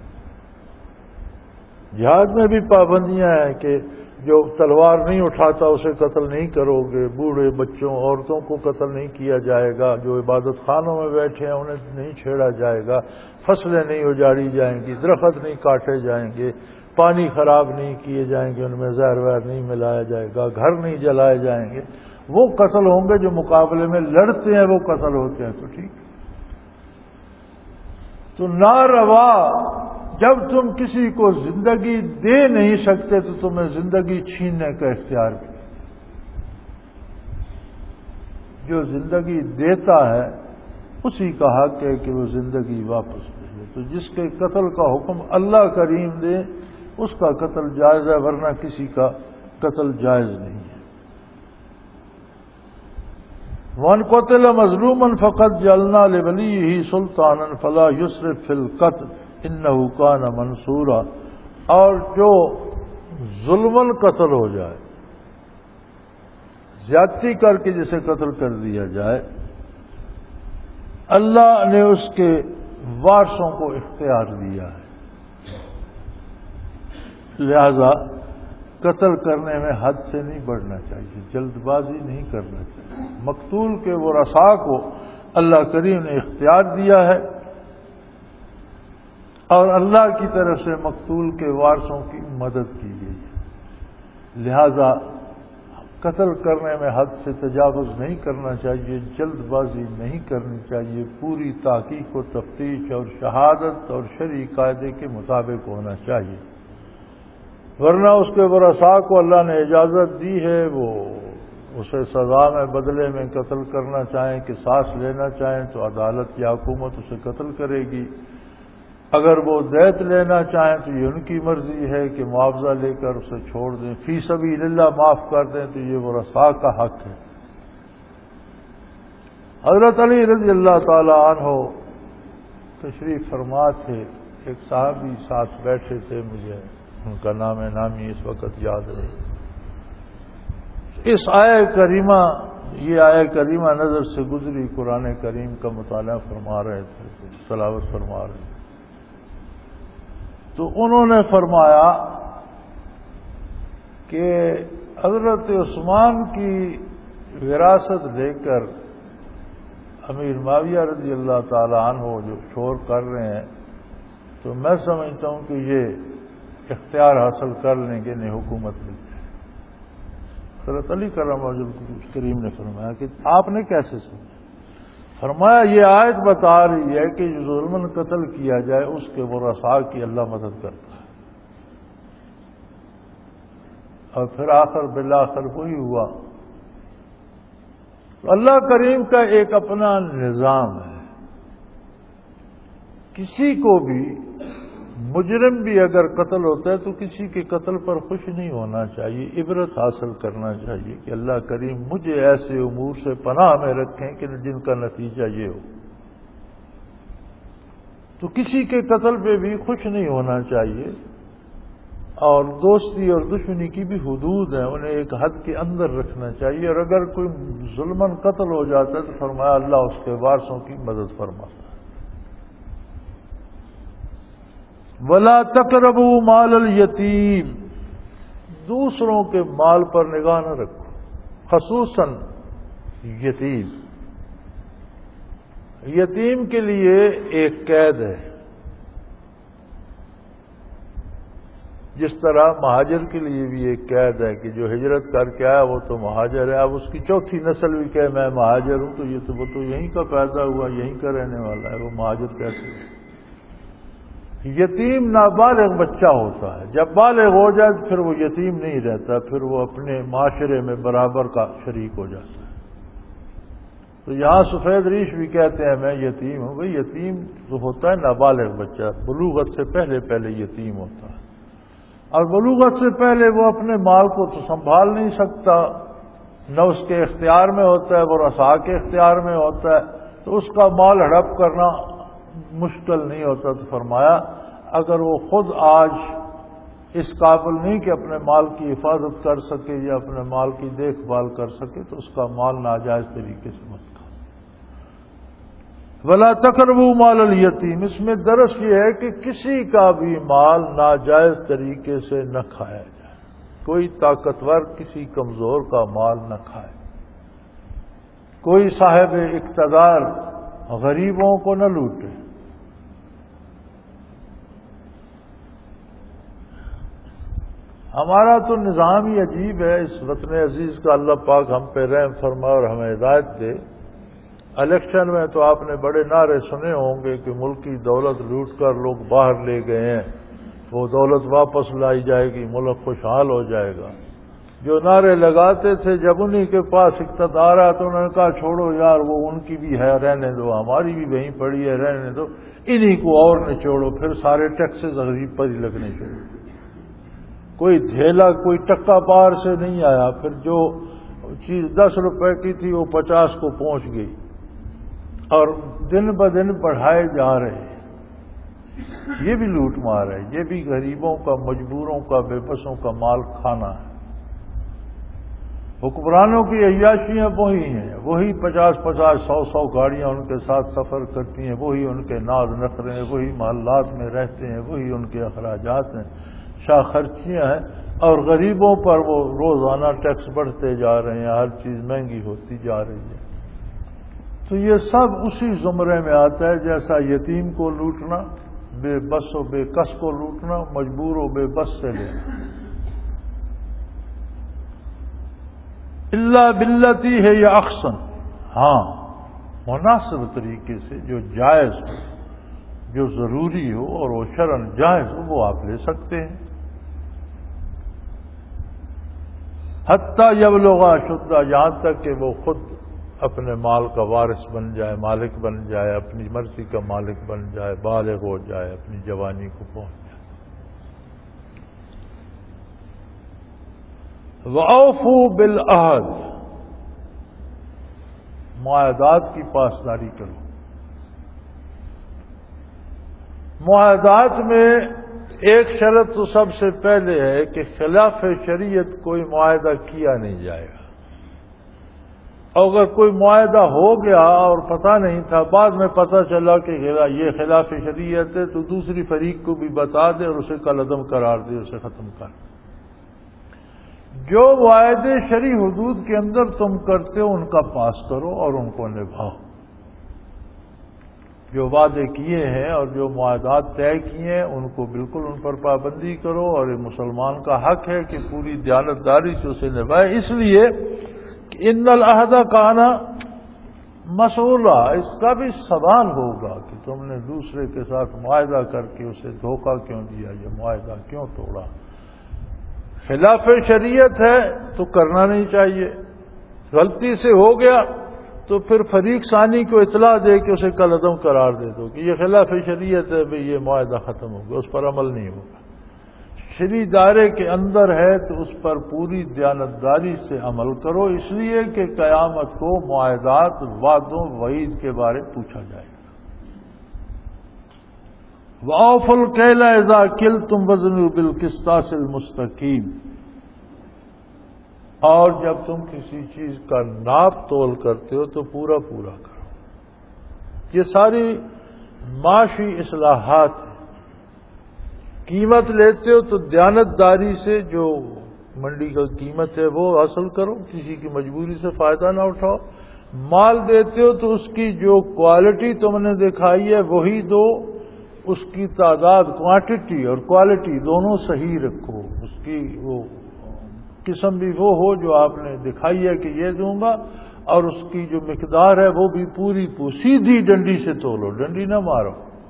جہاد میں بھی پابندیاں ہیں کہ جو تلوار نہیں اٹھاتا اسے قتل نہیں کرو گے، بوڑھے بچوں عورتوں کو قتل نہیں کیا جائے گا، جو عبادت خانوں میں بیٹھے ہیں انہیں نہیں چھیڑا جائے گا، فصلیں نہیں اجاڑی جائیں گی، درخت نہیں کاٹے جائیں گے، پانی خراب نہیں کیے جائیں گے، ان میں زہر وہر نہیں ملایا جائے گا، گھر نہیں جلائے جائیں گے، وہ قتل ہوں گے جو مقابلے میں لڑتے ہیں، وہ قتل ہوتے ہیں تو ٹھیک۔ تو ناروا، جب تم کسی کو زندگی دے نہیں سکتے تو تمہیں زندگی چھیننے کا اختیار بھی۔ جو زندگی دیتا ہے اسی کا حق ہے کہ وہ زندگی واپس لے۔ تو جس کے قتل کا حکم اللہ کریم دے اس کا قتل جائز ہے، ورنہ کسی کا قتل جائز نہیں ہے۔ وَمَنْ قُتِلَ مَظْلُومًا فَقَدْ جَعَلْنَا لِوَلِيِّهِ سُلْطَانًا فَلَا يُسْرِفْ فِي الْقَتْلِ إِنَّهُ كَانَ مَنْصُورًا، اور جو ظلماً قتل ہو جائے، زیادتی کر کے جسے قتل کر دیا جائے، اللہ نے اس کے وارثوں کو اختیار دیا ہے، لہذا قتل کرنے میں حد سے نہیں بڑھنا چاہیے، جلد بازی نہیں کرنا چاہیے۔ مقتول کے ورثاء کو اللہ کریم نے اختیار دیا ہے، اور اللہ کی طرف سے مقتول کے وارثوں کی مدد کی گئی ہے، لہذا قتل کرنے میں حد سے تجاوز نہیں کرنا چاہیے، جلد بازی نہیں کرنی چاہیے، پوری تحقیق و تفتیش اور شہادت اور شرعی قاعدے کے مطابق ہونا چاہیے، ورنہ اس کے ورثاء کو اللہ نے اجازت دی ہے، وہ اسے سزا میں بدلے میں قتل کرنا چاہیں، قصاص لینا چاہیں تو عدالت یا حکومت اسے قتل کرے گی، اگر وہ دیت لینا چاہیں تو یہ ان کی مرضی ہے کہ معاوضہ لے کر اسے چھوڑ دیں، فی سبیل اللہ معاف کر دیں، تو یہ ورثاء کا حق ہے۔ حضرت علی رضی اللہ تعالی عنہ تشریف فرما تھے، ایک صحابی ساتھ بیٹھے تھے، مجھے ان کا نام نامی اس وقت یاد نہیں۔ اس آیہ کریمہ یہ آیہ کریمہ نظر سے گزری، قرآن کریم کا مطالعہ فرما رہے تھے، تلاوت فرما رہے تھے، تو انہوں نے فرمایا کہ حضرت عثمان کی وراثت لے کر امیر معاویہ رضی اللہ تعالی عنہ جو شور کر رہے ہیں، تو میں سمجھتا ہوں کہ یہ اختیار حاصل کر لیں گے، نہیں حکومت مل جائے۔ حضرت علی کرم وجہ کریم نے فرمایا کہ آپ نے کیسے سنا؟ فرمایا یہ آیت بتا رہی ہے کہ جو ظلماً قتل کیا جائے اس کے ورثاء کی اللہ مدد کرتا ہے، اور پھر آخر بالآخر وہی ہوا۔ تو اللہ کریم کا ایک اپنا نظام ہے، کسی کو بھی مجرم بھی اگر قتل ہوتا ہے تو کسی کے قتل پر خوش نہیں ہونا چاہیے، عبرت حاصل کرنا چاہیے کہ اللہ کریم مجھے ایسے امور سے پناہ میں رکھیں کہ جن کا نتیجہ یہ ہو۔ تو کسی کے قتل پہ بھی خوش نہیں ہونا چاہیے، اور دوستی اور دشمنی کی بھی حدود ہیں، انہیں ایک حد کے اندر رکھنا چاہیے، اور اگر کوئی ظلماً قتل ہو جاتا ہے تو فرمایا اللہ اس کے وارثوں کی مدد فرماتا ہے۔ وَلَا تَقْرَبُوا مَالَ الْيَتِيمِ، دوسروں کے مال پر نگاہ نہ رکھو، خصوصاً یتیم۔ یتیم کے لیے ایک قید ہے، جس طرح مہاجر کے لیے بھی ایک قید ہے کہ جو ہجرت کر کے آیا وہ تو مہاجر ہے، اب اس کی چوتھی نسل بھی کہ میں مہاجر ہوں، تو یہ تو وہ تو یہیں کا پیدا ہوا، یہیں کا رہنے والا ہے، وہ مہاجر کیسے ہے؟ یتیم نابالغ بچہ ہوتا ہے، جب بالغ ہو جائے تو پھر وہ یتیم نہیں رہتا، پھر وہ اپنے معاشرے میں برابر کا شریک ہو جاتا ہے۔ تو یہاں سفید ریش بھی کہتے ہیں میں یتیم ہوں، بھئی یتیم جو ہوتا ہے نابالغ بچہ، بلوغت سے پہلے پہلے یتیم ہوتا ہے، اور بلوغت سے پہلے وہ اپنے مال کو تو سنبھال نہیں سکتا، نہ اس کے اختیار میں ہوتا ہے، وہ ورثاء کے اختیار میں ہوتا ہے، تو اس کا مال ہڑپ کرنا مشکل نہیں ہوتا۔ تو فرمایا اگر وہ خود آج اس قابل نہیں کہ اپنے مال کی حفاظت کر سکے یا اپنے مال کی دیکھ بھال کر سکے تو اس کا مال ناجائز طریقے سے مت کھا۔ وَلَا تَقْرَبُوا مَالَ الْيَتِيمِ، اس میں درس یہ ہے کہ کسی کا بھی مال ناجائز طریقے سے نہ کھایا جائے، کوئی طاقتور کسی کمزور کا مال نہ کھائے، کوئی صاحب اقتدار غریبوں کو نہ لوٹے۔ ہمارا تو نظام ہی عجیب ہے. اس وطن عزیز کا اللہ پاک ہم پہ رحم فرمائے اور ہمیں ہدایت دے. الیکشن میں تو آپ نے بڑے نعرے سنے ہوں گے کہ ملک کی دولت لوٹ کر لوگ باہر لے گئے ہیں, وہ دولت واپس لائی جائے گی, ملک خوشحال ہو جائے گا. جو نعرے لگاتے تھے جب انہی کے پاس اقتدار آیا تو انہوں نے کہا چھوڑو یار, وہ ان کی بھی ہے رہنے دو, ہماری بھی وہیں پڑی ہے رہنے دو, انہی کو اور نچوڑو. پھر سارے ٹیکسز غریب پر ہی لگنے شروع. کوئی دھیلا کوئی ٹکا پار سے نہیں آیا. پھر جو چیز دس روپے کی تھی وہ پچاس کو پہنچ گئی اور دن بدن بڑھائے جا رہے ہیں. یہ بھی لوٹ مار ہے, یہ بھی غریبوں کا, مجبوروں کا, بے بسوں کا مال کھانا ہے. حکمرانوں کی عیاشیاں وہی ہیں, وہی پچاس پچاس سو سو گاڑیاں ان کے ساتھ سفر کرتی ہیں, وہی ان کے ناز نخرے ہیں, وہی محلات میں رہتے ہیں, وہی ان کے اخراجات ہیں, شاہ خرچیاں ہیں. اور غریبوں پر وہ روزانہ ٹیکس بڑھتے جا رہے ہیں, ہر چیز مہنگی ہوتی جا رہی ہے. تو یہ سب اسی زمرے میں آتا ہے جیسا یتیم کو لوٹنا, بے بس و بے کس کو لوٹنا, مجبور و بے بس سے لینا. اللہ باللتی ہے یا احسن, ہاں مناسب طریقے سے جو جائز ہو, جو ضروری ہو اور وہ شرعن جائز ہو وہ آپ لے سکتے ہیں. حتیٰ یبلغ اشدہ, یہاں تک کہ وہ خود اپنے مال کا وارث بن جائے, مالک بن جائے, اپنی مرضی کا مالک بن جائے, بالغ ہو جائے, اپنی جوانی کو پہنچ جائے. وَأَوْفُوا بِالْعَهْدِ, معاہدات کی پاسداری کرو. معاہدات میں ایک شرط تو سب سے پہلے ہے کہ خلاف شریعت کوئی معاہدہ کیا نہیں جائے گا. اور اگر کوئی معاہدہ ہو گیا اور پتہ نہیں تھا, بعد میں پتہ چلا کہ یہ خلاف شریعت ہے, تو دوسری فریق کو بھی بتا دے اور اسے کالعدم قرار دے, اسے ختم کر. جو معاہدے شرعی حدود کے اندر تم کرتے ہو ان کا پاس کرو اور ان کو نبھاؤ. جو وعدے کیے ہیں اور جو معاہدات طے کیے ہیں ان کو بالکل ان پر پابندی کرو, اور یہ مسلمان کا حق ہے کہ پوری دیانتداری سے اسے نبھائے. اس لیے کہ ان العہد کان مسئولہ, اس کا بھی سوال ہوگا کہ تم نے دوسرے کے ساتھ معاہدہ کر کے اسے دھوکہ کیوں دیا, یہ معاہدہ کیوں توڑا. خلاف شریعت ہے تو کرنا نہیں چاہیے. غلطی سے ہو گیا تو پھر فریق ثانی کو اطلاع دے کے اسے کالعدم قرار دے دو کہ یہ خلاف شریعت ہے, بھئی یہ معاہدہ ختم ہو گیا, اس پر عمل نہیں ہوگا. شرعی دائرے کے اندر ہے تو اس پر پوری دیانتداری سے عمل کرو, اس لیے کہ قیامت کو معاہدات, وعدوں, وعید کے بارے پوچھا جائے گا. وَأَوْفُوا الْكَيْلَ إِذَا كِلْتُمْ وَزْنُوا بِالْقِسْطَاسِ الْمُسْتَقِيمِ, اور جب تم کسی چیز کا ناپ تول کرتے ہو تو پورا پورا کرو. یہ ساری معاشی اصلاحات ہیں. قیمت لیتے ہو تو دیانتداری سے جو منڈی کا قیمت ہے وہ حاصل کرو, کسی کی مجبوری سے فائدہ نہ اٹھاؤ. مال دیتے ہو تو اس کی جو کوالٹی تم نے دکھائی ہے وہی دو, اس کی تعداد, کوانٹٹی اور کوالٹی دونوں صحیح رکھو. اس کی وہ قسم بھی وہ ہو جو آپ نے دکھائی ہے کہ یہ دوں گا, اور اس کی جو مقدار ہے وہ بھی پوری پوری سیدھی ڈنڈی سے تولو, ڈنڈی نہ مارو.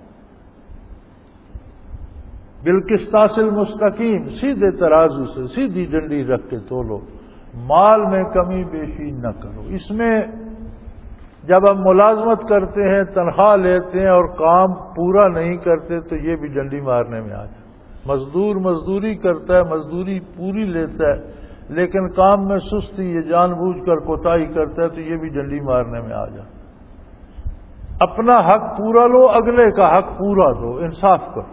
بالقسطاس المستقیم, سیدھے ترازو سے سیدھی ڈنڈی رکھ کے تولو. مال میں کمی بیشی نہ کرو. اس میں جب ہم ملازمت کرتے ہیں, تنخواہ لیتے ہیں اور کام پورا نہیں کرتے تو یہ بھی ڈنڈی مارنے میں آ جائے. مزدور مزدوری کرتا ہے, مزدوری پوری لیتا ہے, لیکن کام میں سستی, یہ جان بوجھ کر کوتاہی کرتا ہے تو یہ بھی ڈنڈی مارنے میں آ جاتا. اپنا حق پورا لو, اگلے کا حق پورا دو, انصاف کرو.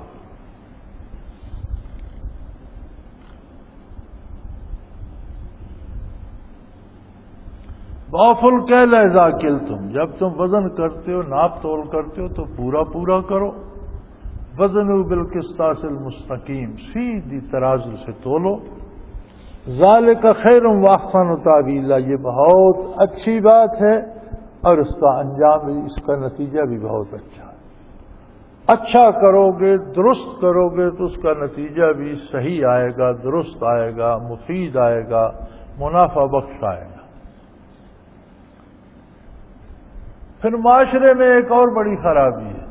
وَأَوْفُوا الْكَيْلَ إِذَا كِلْتُمْ, جب تم وزن کرتے ہو, ناپ تول کرتے ہو تو پورا پورا کرو. وزنوا بالقسطاس المستقیم, سیدھی ترازو سے تولو. ذالک خیر واحسن تاویلا, یہ بہت اچھی بات ہے اور اس کا انجام بھی, اس کا نتیجہ بھی بہت اچھا ہے. اچھا کرو گے، درست کرو گے تو اس کا نتیجہ بھی صحیح آئے گا، درست آئے گا، مفید آئے گا، منافع بخش آئے گا۔ پھر معاشرے میں ایک اور بڑی خرابی ہے،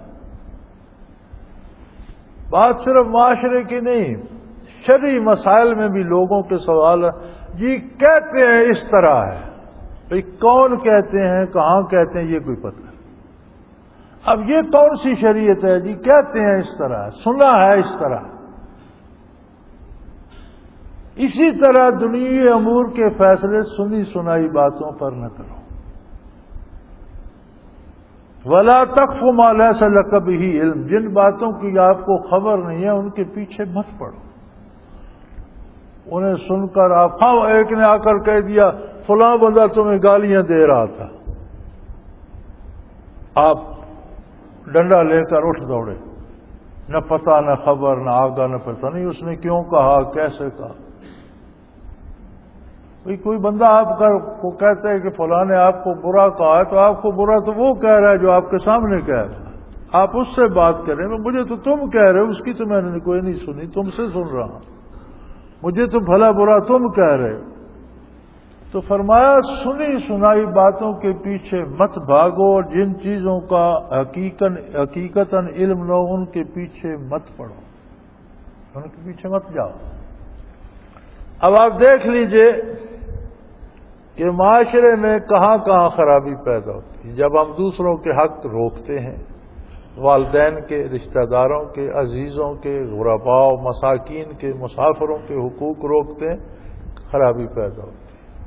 بات صرف معاشرے کی نہیں، شرعی مسائل میں بھی لوگوں کے سوال جی کہتے ہیں اس طرح ہے، بھئی کون کہتے ہیں، کہاں کہتے ہیں، یہ کوئی پتہ نہیں۔ اب یہ کون سی شریعت ہے جی کہتے ہیں اس طرح، سنا ہے اس طرح۔ اسی طرح دنیاوی امور کے فیصلے سنی سنائی باتوں پر نہ کرو۔ وَلَا تَقْفُ مَا لَيْسَ لَكَ بِهِ علم، جن باتوں کی آپ کو خبر نہیں ہے ان کے پیچھے مت پڑو۔ انہیں سن کر آپ، ہاں ایک نے آ کر کہہ دیا فلاں بندہ تمہیں گالیاں دے رہا تھا، آپ ڈنڈا لے کر اٹھ دوڑے، نہ پتہ نہ خبر نہ آگاہ نہ پتہ نہیں اس نے کیوں کہا، کیسے کہا۔ بھئی کوئی بندہ آپ کو کہتا ہے کہ فلاں نے آپ کو برا کہا ہے، تو آپ کو برا تو وہ کہہ رہا ہے جو آپ کے سامنے کہہ رہا ہے، آپ اس سے بات کریں۔ مجھے تو تم کہہ رہے ہو، اس کی تو میں نے کوئی نہیں سنی، تم سے سن رہا ہوں، مجھے تو بھلا برا تم کہہ رہے ہو۔ تو فرمایا سنی سنائی باتوں کے پیچھے مت بھاگو، اور جن چیزوں کا حقیقتاً علم نہ ہو ان کے پیچھے مت پڑو، ان کے پیچھے مت جاؤ۔ اب آپ دیکھ لیجئے کہ معاشرے میں کہاں کہاں خرابی پیدا ہوتی ہے جب ہم دوسروں کے حق روکتے ہیں، والدین کے، رشتہ داروں کے، عزیزوں کے، غرباء و مساکین کے، مسافروں کے حقوق روکتے ہیں، خرابی پیدا ہوتی ہے۔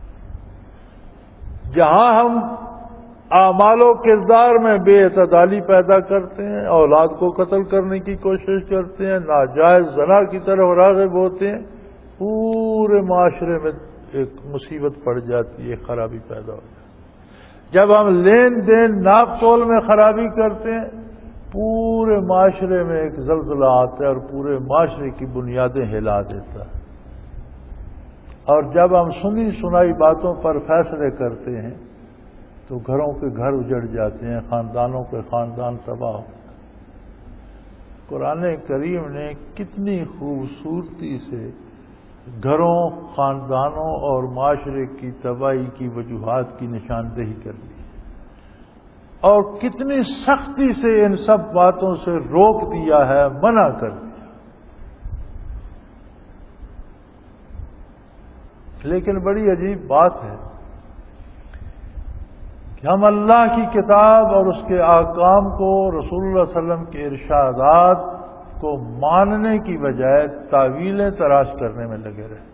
جہاں ہم اعمال و کردار میں بے اعتدالی پیدا کرتے ہیں، اولاد کو قتل کرنے کی کوشش کرتے ہیں، ناجائز زنا کی طرف راغب ہوتے ہیں، پورے معاشرے میں ایک مصیبت پڑ جاتی ہے، خرابی پیدا ہو جاتی ہے۔ جب ہم لین دین ناپ تول میں خرابی کرتے ہیں، پورے معاشرے میں ایک زلزلہ آتا ہے اور پورے معاشرے کی بنیادیں ہلا دیتا ہے۔ اور جب ہم سنی سنائی باتوں پر فیصلے کرتے ہیں تو گھروں کے گھر اجڑ جاتے ہیں، خاندانوں کے خاندان تباہ ہوتے ہیں۔ قرآن کریم نے کتنی خوبصورتی سے گھروں، خاندانوں اور معاشرے کی تباہی کی وجوہات کی نشاندہی کر دی، اور کتنی سختی سے ان سب باتوں سے روک دیا ہے، منع کر دیا۔ لیکن بڑی عجیب بات ہے کہ ہم اللہ کی کتاب اور اس کے احکام کو، رسول اللہ صلی اللہ علیہ وسلم کے ارشادات کو ماننے کی بجائے تاویلیں تراش کرنے میں لگے رہے،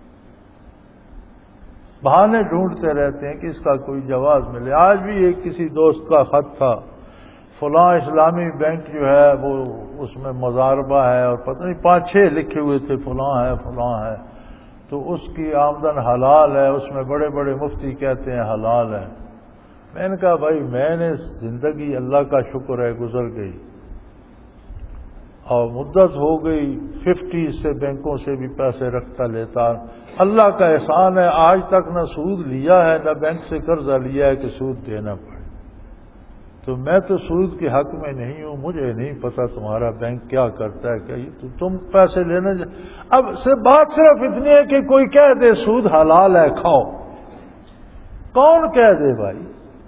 بہانے ڈھونڈتے رہتے ہیں کہ اس کا کوئی جواز ملے۔ آج بھی ایک کسی دوست کا خط تھا، فلاں اسلامی بینک جو ہے وہ اس میں مضاربہ ہے، اور پتہ نہیں پانچ چھ لکھے ہوئے تھے فلاں ہے فلاں ہے، تو اس کی آمدن حلال ہے، اس میں بڑے بڑے مفتی کہتے ہیں حلال ہے۔ میں نے کہا بھائی میں نے زندگی اللہ کا شکر ہے گزر گئی، اور مدت ہو گئی ففٹی سے بینکوں سے بھی پیسے رکھتا لیتا، اللہ کا احسان ہے آج تک نہ سود لیا ہے نہ بینک سے قرضہ لیا ہے کہ سود دینا پڑے۔ تو میں تو سود کے حق میں نہیں ہوں، مجھے نہیں پتا تمہارا بینک کیا کرتا ہے، کہ تو تم پیسے لینا جا... اب سے بات صرف اتنی ہے کہ کوئی کہہ دے سود حلال ہے کھاؤ، کون کہہ دے بھائی؟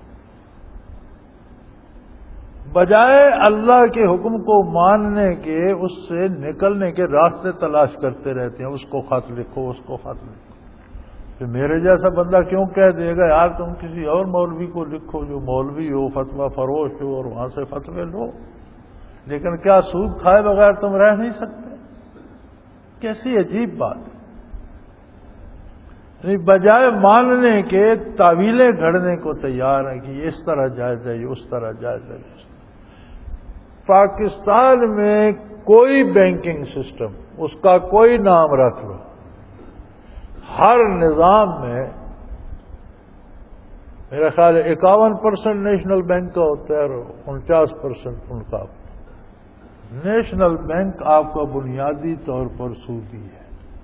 بجائے اللہ کے حکم کو ماننے کے اس سے نکلنے کے راستے تلاش کرتے رہتے ہیں، اس کو خط لکھو، اس کو خط لکھو۔ کہ میرے جیسا بندہ کیوں کہہ دے گا یار تم کسی اور مولوی کو لکھو جو مولوی ہو، فتویٰ فروش ہو، اور وہاں سے فتوے لو، لیکن کیا سود کھائے بغیر تم رہ نہیں سکتے؟ کیسی عجیب بات ہے۔ یعنی بجائے ماننے کے تعویلیں گھڑنے کو تیار ہیں کہ یہ اس طرح جائز ہے، یہ اس طرح جائز ہے۔ پاکستان میں کوئی بینکنگ سسٹم، اس کا کوئی نام رکھ لو، ہر نظام میں میرا خیال ہے اکاون پرسنٹ نیشنل بینک کا ہوتا ہے اور انچاس پرسنٹ ان کا۔ نیشنل بینک آپ کا بنیادی طور پر سودی ہے،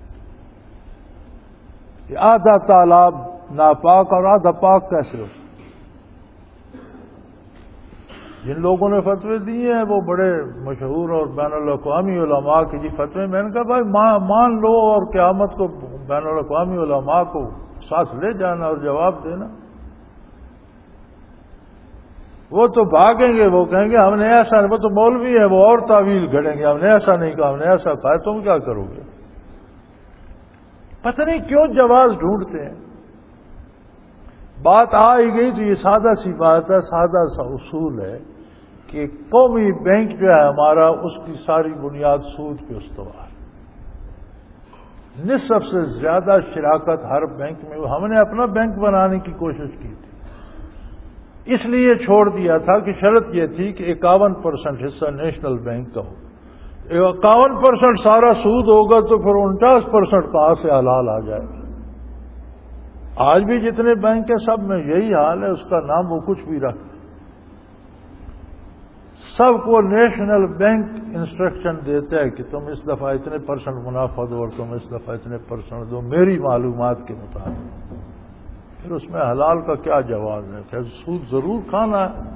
یہ آدھا تالاب ناپاک اور آدھا پاک کیسے ہو؟ جن لوگوں نے فتوے دیے ہیں وہ بڑے مشہور اور بین الاقوامی علماء کے جی فتوے، میں نے کہا بھائی مان لو اور قیامت کو بین الاقوامی علماء کو ساتھ لے جانا اور جواب دینا۔ وہ تو بھاگیں گے، وہ کہیں گے ہم نے ایسا نہیں، وہ تو مولوی ہیں، وہ اور تعویل گھڑیں گے، ہم نے ایسا نہیں کہا، ہم نے ایسا کہا، تم کیا کرو گے؟ پتہ نہیں کیوں جواز ڈھونڈتے ہیں۔ بات آ ہی گئی تو یہ سادہ سی بات ہے، سادہ سا اصول ہے کہ قومی بینک جو ہے ہمارا، اس کی ساری بنیاد سود پہ استوار، نصف سے زیادہ شراکت ہر بینک میں۔ ہم نے اپنا بینک بنانے کی کوشش کی تھی، اس لیے چھوڑ دیا تھا کہ شرط یہ تھی کہ اکاون پرسنٹ حصہ نیشنل بینک کا ہو۔ اکاون پرسنٹ سارا سود ہوگا تو پھر انچاس پرسنٹ کہاں سے حلال آ جائے گا؟ آج بھی جتنے بینک ہیں سب میں یہی حال ہے، اس کا نام وہ کچھ بھی رکھ، سب کو نیشنل بینک انسٹرکشن دیتا ہے کہ تم اس دفعہ اتنے پرسنٹ منافع دو اور تم اس دفعہ اتنے پرسنٹ دو میری معلومات کے مطابق۔ پھر اس میں حلال کا کیا جواز ہے؟ کہ سود ضرور کھانا ہے۔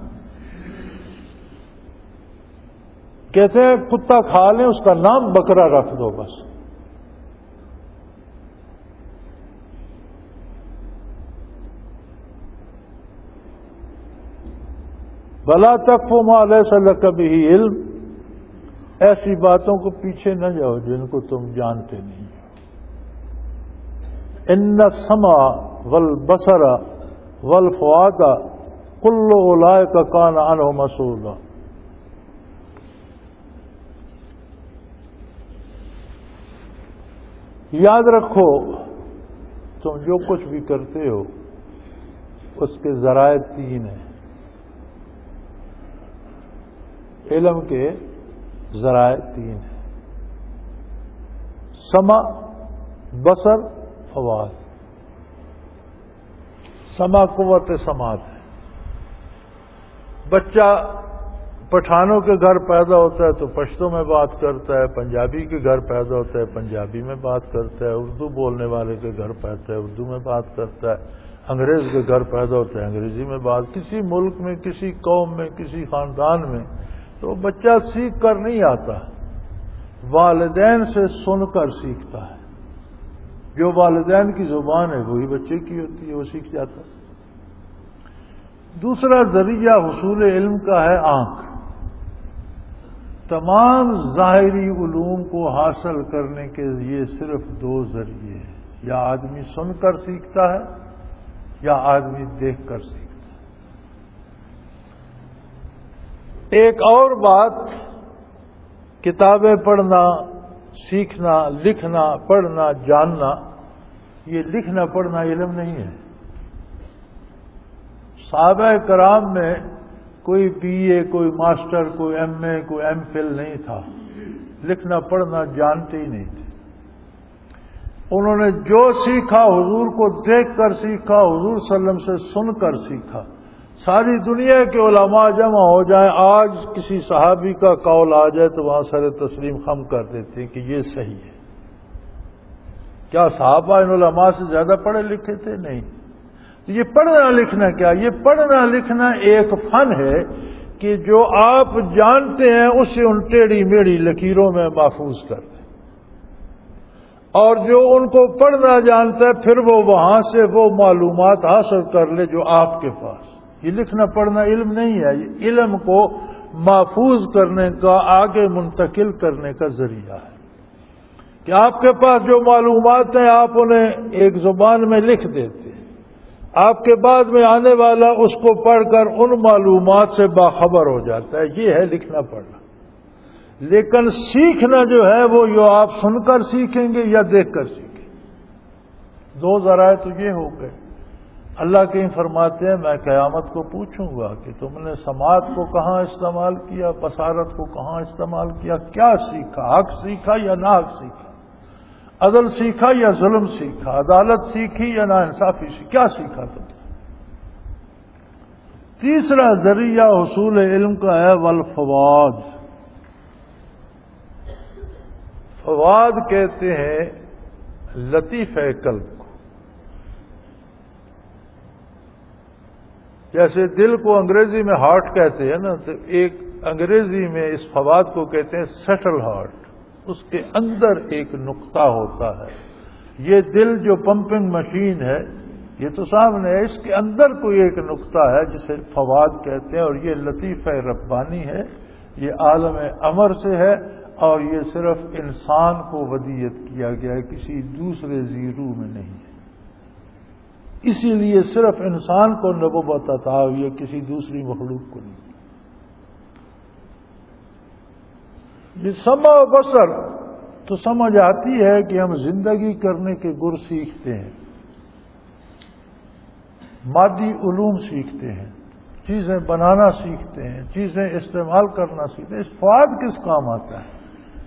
کہتے ہیں کتا کھا لیں اس کا نام بکرا رکھ دو بس۔ بلا تقف ما لیس لک بہ علم، ایسی باتوں کو پیچھے نہ جاؤ جن کو تم جانتے نہیں۔ ان السمع والبصر والفؤاد کل اولئک کان عنہ مسئولا۔ یاد رکھو تم جو کچھ بھی کرتے ہو اس کے ذرائع تین ہیں، علم کے ذرائع تین ہیں، سمع، بصر، فؤاد۔ سمع قوت سماعت ہے۔ بچہ پٹھانوں کے گھر پیدا ہوتا ہے تو پشتو میں بات کرتا ہے، پنجابی کے گھر پیدا ہوتا ہے پنجابی میں بات کرتا ہے، اردو بولنے والے کے گھر پیدا ہے اردو میں بات کرتا ہے، انگریز کے گھر پیدا ہوتا ہے انگریزی میں بات۔ کسی ملک میں، کسی قوم میں، کسی خاندان میں تو بچہ سیکھ کر نہیں آتا، والدین سے سن کر سیکھتا ہے۔ جو والدین کی زبان ہے وہی بچے کی ہوتی ہے، وہ سیکھ جاتا ہے۔ دوسرا ذریعہ حصول علم کا ہے آنکھ۔ تمام ظاہری علوم کو حاصل کرنے کے لیے صرف دو ذریعے ہیں، یا آدمی سن کر سیکھتا ہے یا آدمی دیکھ کر سیکھتا ہے۔ ایک اور بات، کتابیں پڑھنا، سیکھنا، لکھنا، پڑھنا، جاننا، یہ لکھنا پڑھنا علم نہیں ہے۔ صحابہ کرام میں کوئی بی اے، کوئی ماسٹر، کوئی ایم اے، کوئی ایم فل نہیں تھا، لکھنا پڑھنا جانتے ہی نہیں تھے۔ انہوں نے جو سیکھا حضور کو دیکھ کر سیکھا، حضور صلی اللہ علیہ وسلم سے سن کر سیکھا۔ ساری دنیا کے علماء جمع ہو جائیں، آج کسی صحابی کا قول آ جائے تو وہاں سر تسلیم خم کر دیتے ہیں کہ یہ صحیح ہے۔ کیا صحابہ ان علماء سے زیادہ پڑھے لکھے تھے؟ نہیں۔ تو یہ پڑھنا لکھنا کیا؟ یہ پڑھنا لکھنا ایک فن ہے کہ جو آپ جانتے ہیں اسے ان ٹیڑھی میڑھی لکیروں میں محفوظ کر دیں، اور جو ان کو پڑھنا جانتا ہے پھر وہ وہاں سے وہ معلومات حاصل کر لے جو آپ کے پاس۔ یہ لکھنا پڑھنا علم نہیں ہے، یہ علم کو محفوظ کرنے کا، آگے منتقل کرنے کا ذریعہ ہے کہ آپ کے پاس جو معلومات ہیں آپ انہیں ایک زبان میں لکھ دیتے ہیں، آپ کے بعد میں آنے والا اس کو پڑھ کر ان معلومات سے باخبر ہو جاتا ہے۔ یہ ہے لکھنا پڑھنا۔ لیکن سیکھنا جو ہے وہ یا آپ سن کر سیکھیں گے یا دیکھ کر سیکھیں گے۔ دو ذرائع تو یہ ہو گئے۔ اللہ کہیں فرماتے ہیں میں قیامت کو پوچھوں گا کہ تم نے سماعت کو کہاں استعمال کیا، بصارت کو کہاں استعمال کیا، کیا سیکھا، حق سیکھا یا نہ حق سیکھا، عدل سیکھا یا ظلم سیکھا، عدالت سیکھی یا نا انصافی سیکھی، کیا سیکھا تم نے؟ تیسرا ذریعہ حصول علم کا ہے والفواد۔ فواد کہتے ہیں لطیفہ قلب کو۔ جیسے دل کو انگریزی میں ہارٹ کہتے ہیں نا، تو ایک انگریزی میں اس فواد کو کہتے ہیں سیٹل ہارٹ، اس کے اندر ایک نقطہ ہوتا ہے. یہ دل جو پمپنگ مشین ہے یہ تو سامنے ہے، اس کے اندر کوئی ایک نقطہ ہے جسے فواد کہتے ہیں، اور یہ لطیفہ ربانی ہے، یہ عالم امر سے ہے، اور یہ صرف انسان کو ودیت کیا گیا ہے، کسی دوسرے زیرو میں نہیں ہے. اسی لیے صرف انسان کو نبوت عطا ہوئی ہے، کسی دوسری مخلوق کو نہیں. یہ سمع و بصر تو سمجھ آتی ہے کہ ہم زندگی کرنے کے گر سیکھتے ہیں، مادی علوم سیکھتے ہیں، چیزیں بنانا سیکھتے ہیں، چیزیں استعمال کرنا سیکھتے ہیں. اس فواد کس کام آتا ہے؟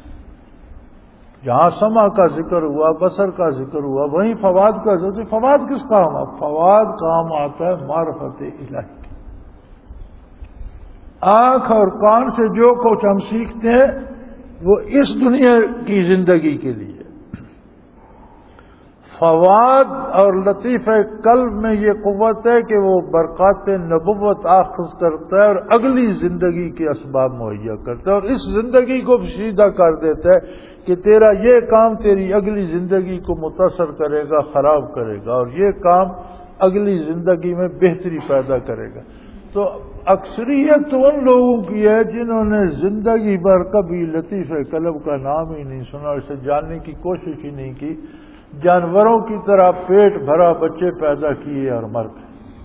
جہاں سمع کا ذکر ہوا، بصر کا ذکر ہوا، وہیں فواد کا ذکر. فواد کس کام آتا ہے؟ فواد کام آتا ہے معرفت الہی. آنکھ اور کان سے جو کچھ ہم سیکھتے ہیں وہ اس دنیا کی زندگی کے لیے. فواد اور لطیفہ قلب میں یہ قوت ہے کہ وہ برکات نبوت آخذ کرتا ہے اور اگلی زندگی کے اسباب مہیا کرتا ہے، اور اس زندگی کو سیدھا کر دیتا ہے کہ تیرا یہ کام تیری اگلی زندگی کو متاثر کرے گا، خراب کرے گا، اور یہ کام اگلی زندگی میں بہتری پیدا کرے گا. تو اکثریت تو ان لوگوں کی ہے جنہوں نے زندگی بھر کبھی لطیفہ قلب کا نام ہی نہیں سنا، اسے جاننے کی کوشش ہی نہیں کی. جانوروں کی طرح پیٹ بھرا، بچے پیدا کیے اور مر گئے.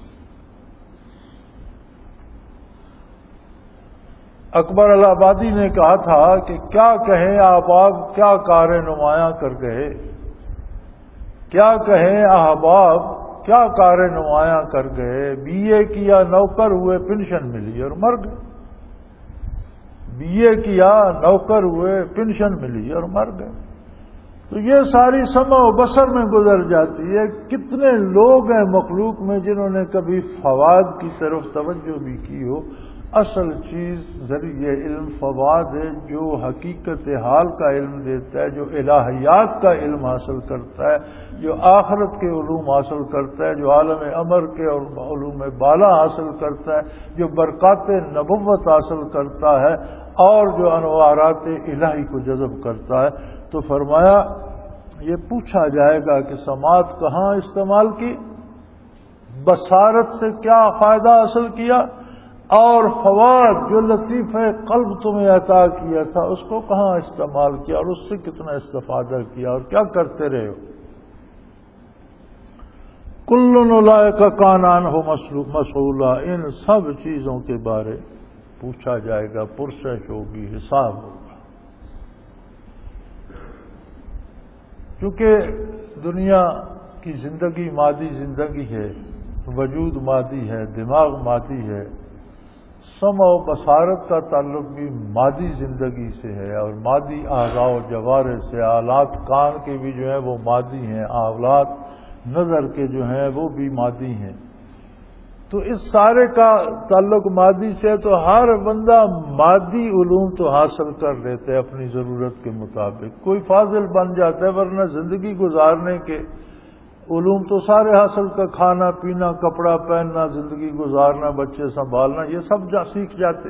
اکبر الہآبادی نے کہا تھا کہ کیا کہیں احباب کیا کار نمایاں کر گئے، کیا کہیں احباب کیا کار نمایاں کر گئے، بی اے کیا نوکر ہوئے پنشن ملی اور مر گئے. بی اے کیا نوکر ہوئے پنشن ملی اور مر گئے. تو یہ ساری سمع و بصر میں گزر جاتی ہے. کتنے لوگ ہیں مخلوق میں جنہوں نے کبھی فواد کی طرف توجہ بھی کی ہو. اصل چیز ذریعہ علم فواد ہے، جو حقیقت حال کا علم دیتا ہے، جو الہیات کا علم حاصل کرتا ہے، جو آخرت کے علوم حاصل کرتا ہے، جو عالم امر کے اور علوم بالا حاصل کرتا ہے، جو برکات نبوت حاصل کرتا ہے، اور جو انوارات الہی کو جذب کرتا ہے. تو فرمایا یہ پوچھا جائے گا کہ سماعت کہاں استعمال کی، بصارت سے کیا فائدہ حاصل کیا، اور فواد جو لطیفہ قلب تمہیں عطا کیا تھا اس کو کہاں استعمال کیا، اور اس سے کتنا استفادہ کیا، اور کیا کرتے رہے ہو. کل اولئک کان عنہ مسئولا. ان سب چیزوں کے بارے پوچھا جائے گا، پرسش ہوگی، حساب ہوگا. چونکہ دنیا کی زندگی مادی زندگی ہے، وجود مادی ہے، دماغ مادی ہے، سمع و بصارت کا تعلق بھی مادی زندگی سے ہے، اور مادی اعضاء و جوارح سے. آلات کان کے بھی جو ہیں وہ مادی ہیں، آلات نظر کے جو ہیں وہ بھی مادی ہیں. تو اس سارے کا تعلق مادی سے، تو ہر بندہ مادی علوم تو حاصل کر لیتے ہے اپنی ضرورت کے مطابق. کوئی فاضل بن جاتا ہے، ورنہ زندگی گزارنے کے علوم تو سارے حاصل کا، کھانا پینا، کپڑا پہننا، زندگی گزارنا، بچے سنبھالنا، یہ سب جا سیکھ جاتے.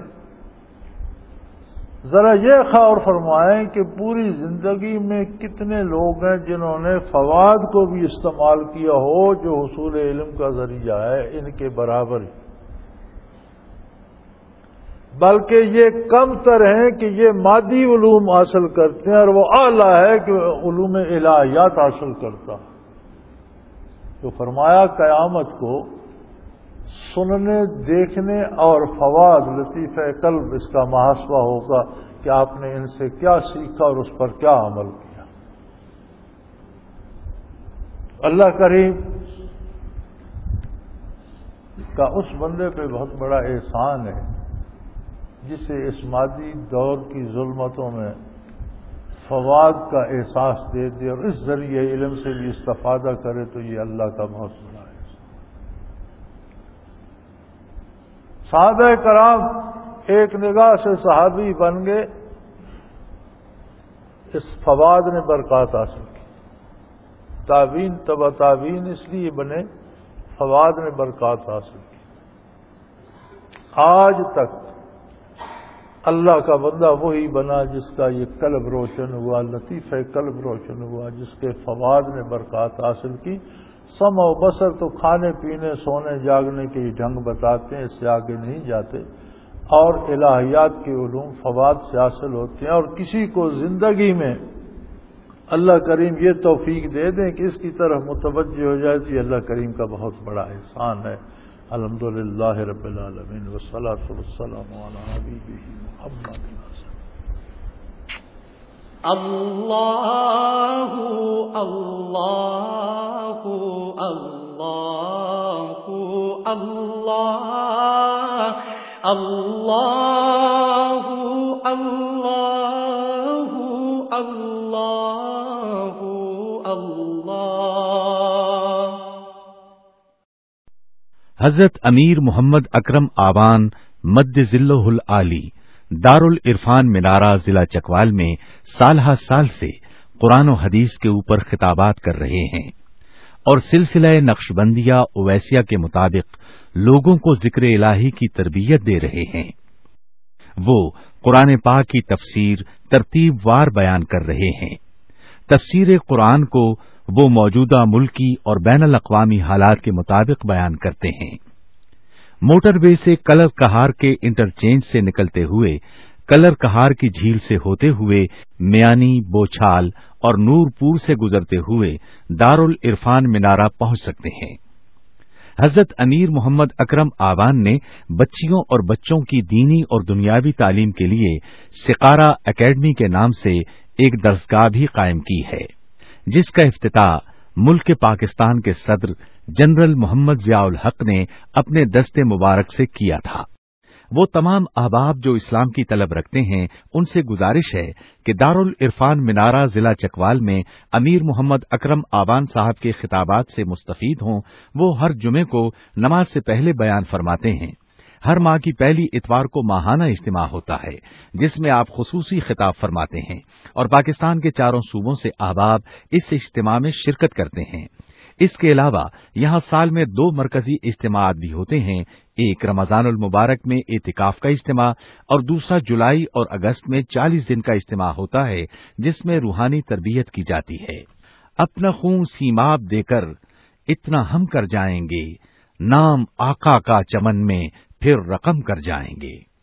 ذرا یہ غور فرمائیں کہ پوری زندگی میں کتنے لوگ ہیں جنہوں نے فواد کو بھی استعمال کیا ہو جو حصول علم کا ذریعہ ہے، ان کے برابر ہی. بلکہ یہ کم تر ہیں کہ یہ مادی علوم حاصل کرتے ہیں، اور وہ اعلیٰ ہے کہ علوم الہیات حاصل کرتا. تو فرمایا قیامت کو سننے، دیکھنے اور فواد لطیفہ قلب اس کا محاسبہ ہوگا کہ آپ نے ان سے کیا سیکھا اور اس پر کیا عمل کیا. اللہ کریم کا اس بندے پہ بہت بڑا احسان ہے جسے اس مادی دور کی ظلمتوں میں فواد کا احساس دے دے اور اس ذریعے علم سے بھی استفادہ کرے، تو یہ اللہ کا بہت بڑا ہے. صحابہ کرام ایک نگاہ سے صحابی بن گئے، اس فواد نے برکات حاصل کی. تابعین تبع تابعین اس لیے بنے، فواد نے برکات حاصل کی. آج تک اللہ کا بندہ وہی بنا جس کا یہ قلب روشن ہوا، لطیفہ قلب روشن ہوا، جس کے فواد نے برکات حاصل کی۔ سمع و بصر تو کھانے پینے سونے جاگنے کے ڈھنگ بتاتے ہیں، اس سے آگے نہیں جاتے، اور الہیات کے علوم فواد سے حاصل ہوتے ہیں۔ اور کسی کو زندگی میں اللہ کریم یہ توفیق دے دیں کہ اس کی طرف متوجہ ہو جائے تو یہ اللہ کریم کا بہت بڑا احسان ہے۔ الحمدللہ رب العالمین والصلاۃ والسلام علی حبیبہ محمد۔ اللہ اللہ اللہ اللہ اللہ اللہ اللہ اللہ۔ حضرت امیر محمد اکرم آوان مد ذلہ العالی دارالعرفان منارہ ضلع چکوال میں سالہ سال سے قرآن و حدیث کے اوپر خطابات کر رہے ہیں اور سلسلہ نقشبندیہ اویسیہ کے مطابق لوگوں کو ذکر الہی کی تربیت دے رہے ہیں۔ وہ قرآن پاک کی تفسیر ترتیب وار بیان کر رہے ہیں۔ تفسیر قرآن کو وہ موجودہ ملکی اور بین الاقوامی حالات کے مطابق بیان کرتے ہیں۔ موٹر وے سے کلر کہار کے انٹرچینج سے نکلتے ہوئے کلر کہار کی جھیل سے ہوتے ہوئے میانی، بوچھال اور نور پور سے گزرتے ہوئے دارالعرفان منارہ پہنچ سکتے ہیں۔ حضرت امیر محمد اکرم آوان نے بچیوں اور بچوں کی دینی اور دنیاوی تعلیم کے لیے سقارہ اکیڈمی کے نام سے ایک درسگاہ بھی قائم کی ہے، جس کا افتتاح ملک پاکستان کے صدر جنرل محمد ضیاء الحق نے اپنے دست مبارک سے کیا تھا۔ وہ تمام احباب جو اسلام کی طلب رکھتے ہیں ان سے گزارش ہے کہ دارالعرفان منارہ ضلع چکوال میں امیر محمد اکرم آوان صاحب کے خطابات سے مستفید ہوں۔ وہ ہر جمعے کو نماز سے پہلے بیان فرماتے ہیں۔ ہر ماہ کی پہلی اتوار کو ماہانہ اجتماع ہوتا ہے جس میں آپ خصوصی خطاب فرماتے ہیں اور پاکستان کے چاروں صوبوں سے احباب اس اجتماع میں شرکت کرتے ہیں۔ اس کے علاوہ یہاں سال میں دو مرکزی اجتماعات بھی ہوتے ہیں، ایک رمضان المبارک میں اعتکاف کا اجتماع اور دوسرا جولائی اور اگست میں چالیس دن کا اجتماع ہوتا ہے جس میں روحانی تربیت کی جاتی ہے۔ اپنا خون سیماب دے کر اتنا ہم کر جائیں گے، نام آقا کا چمن میں پھر رقم کر جائیں گے۔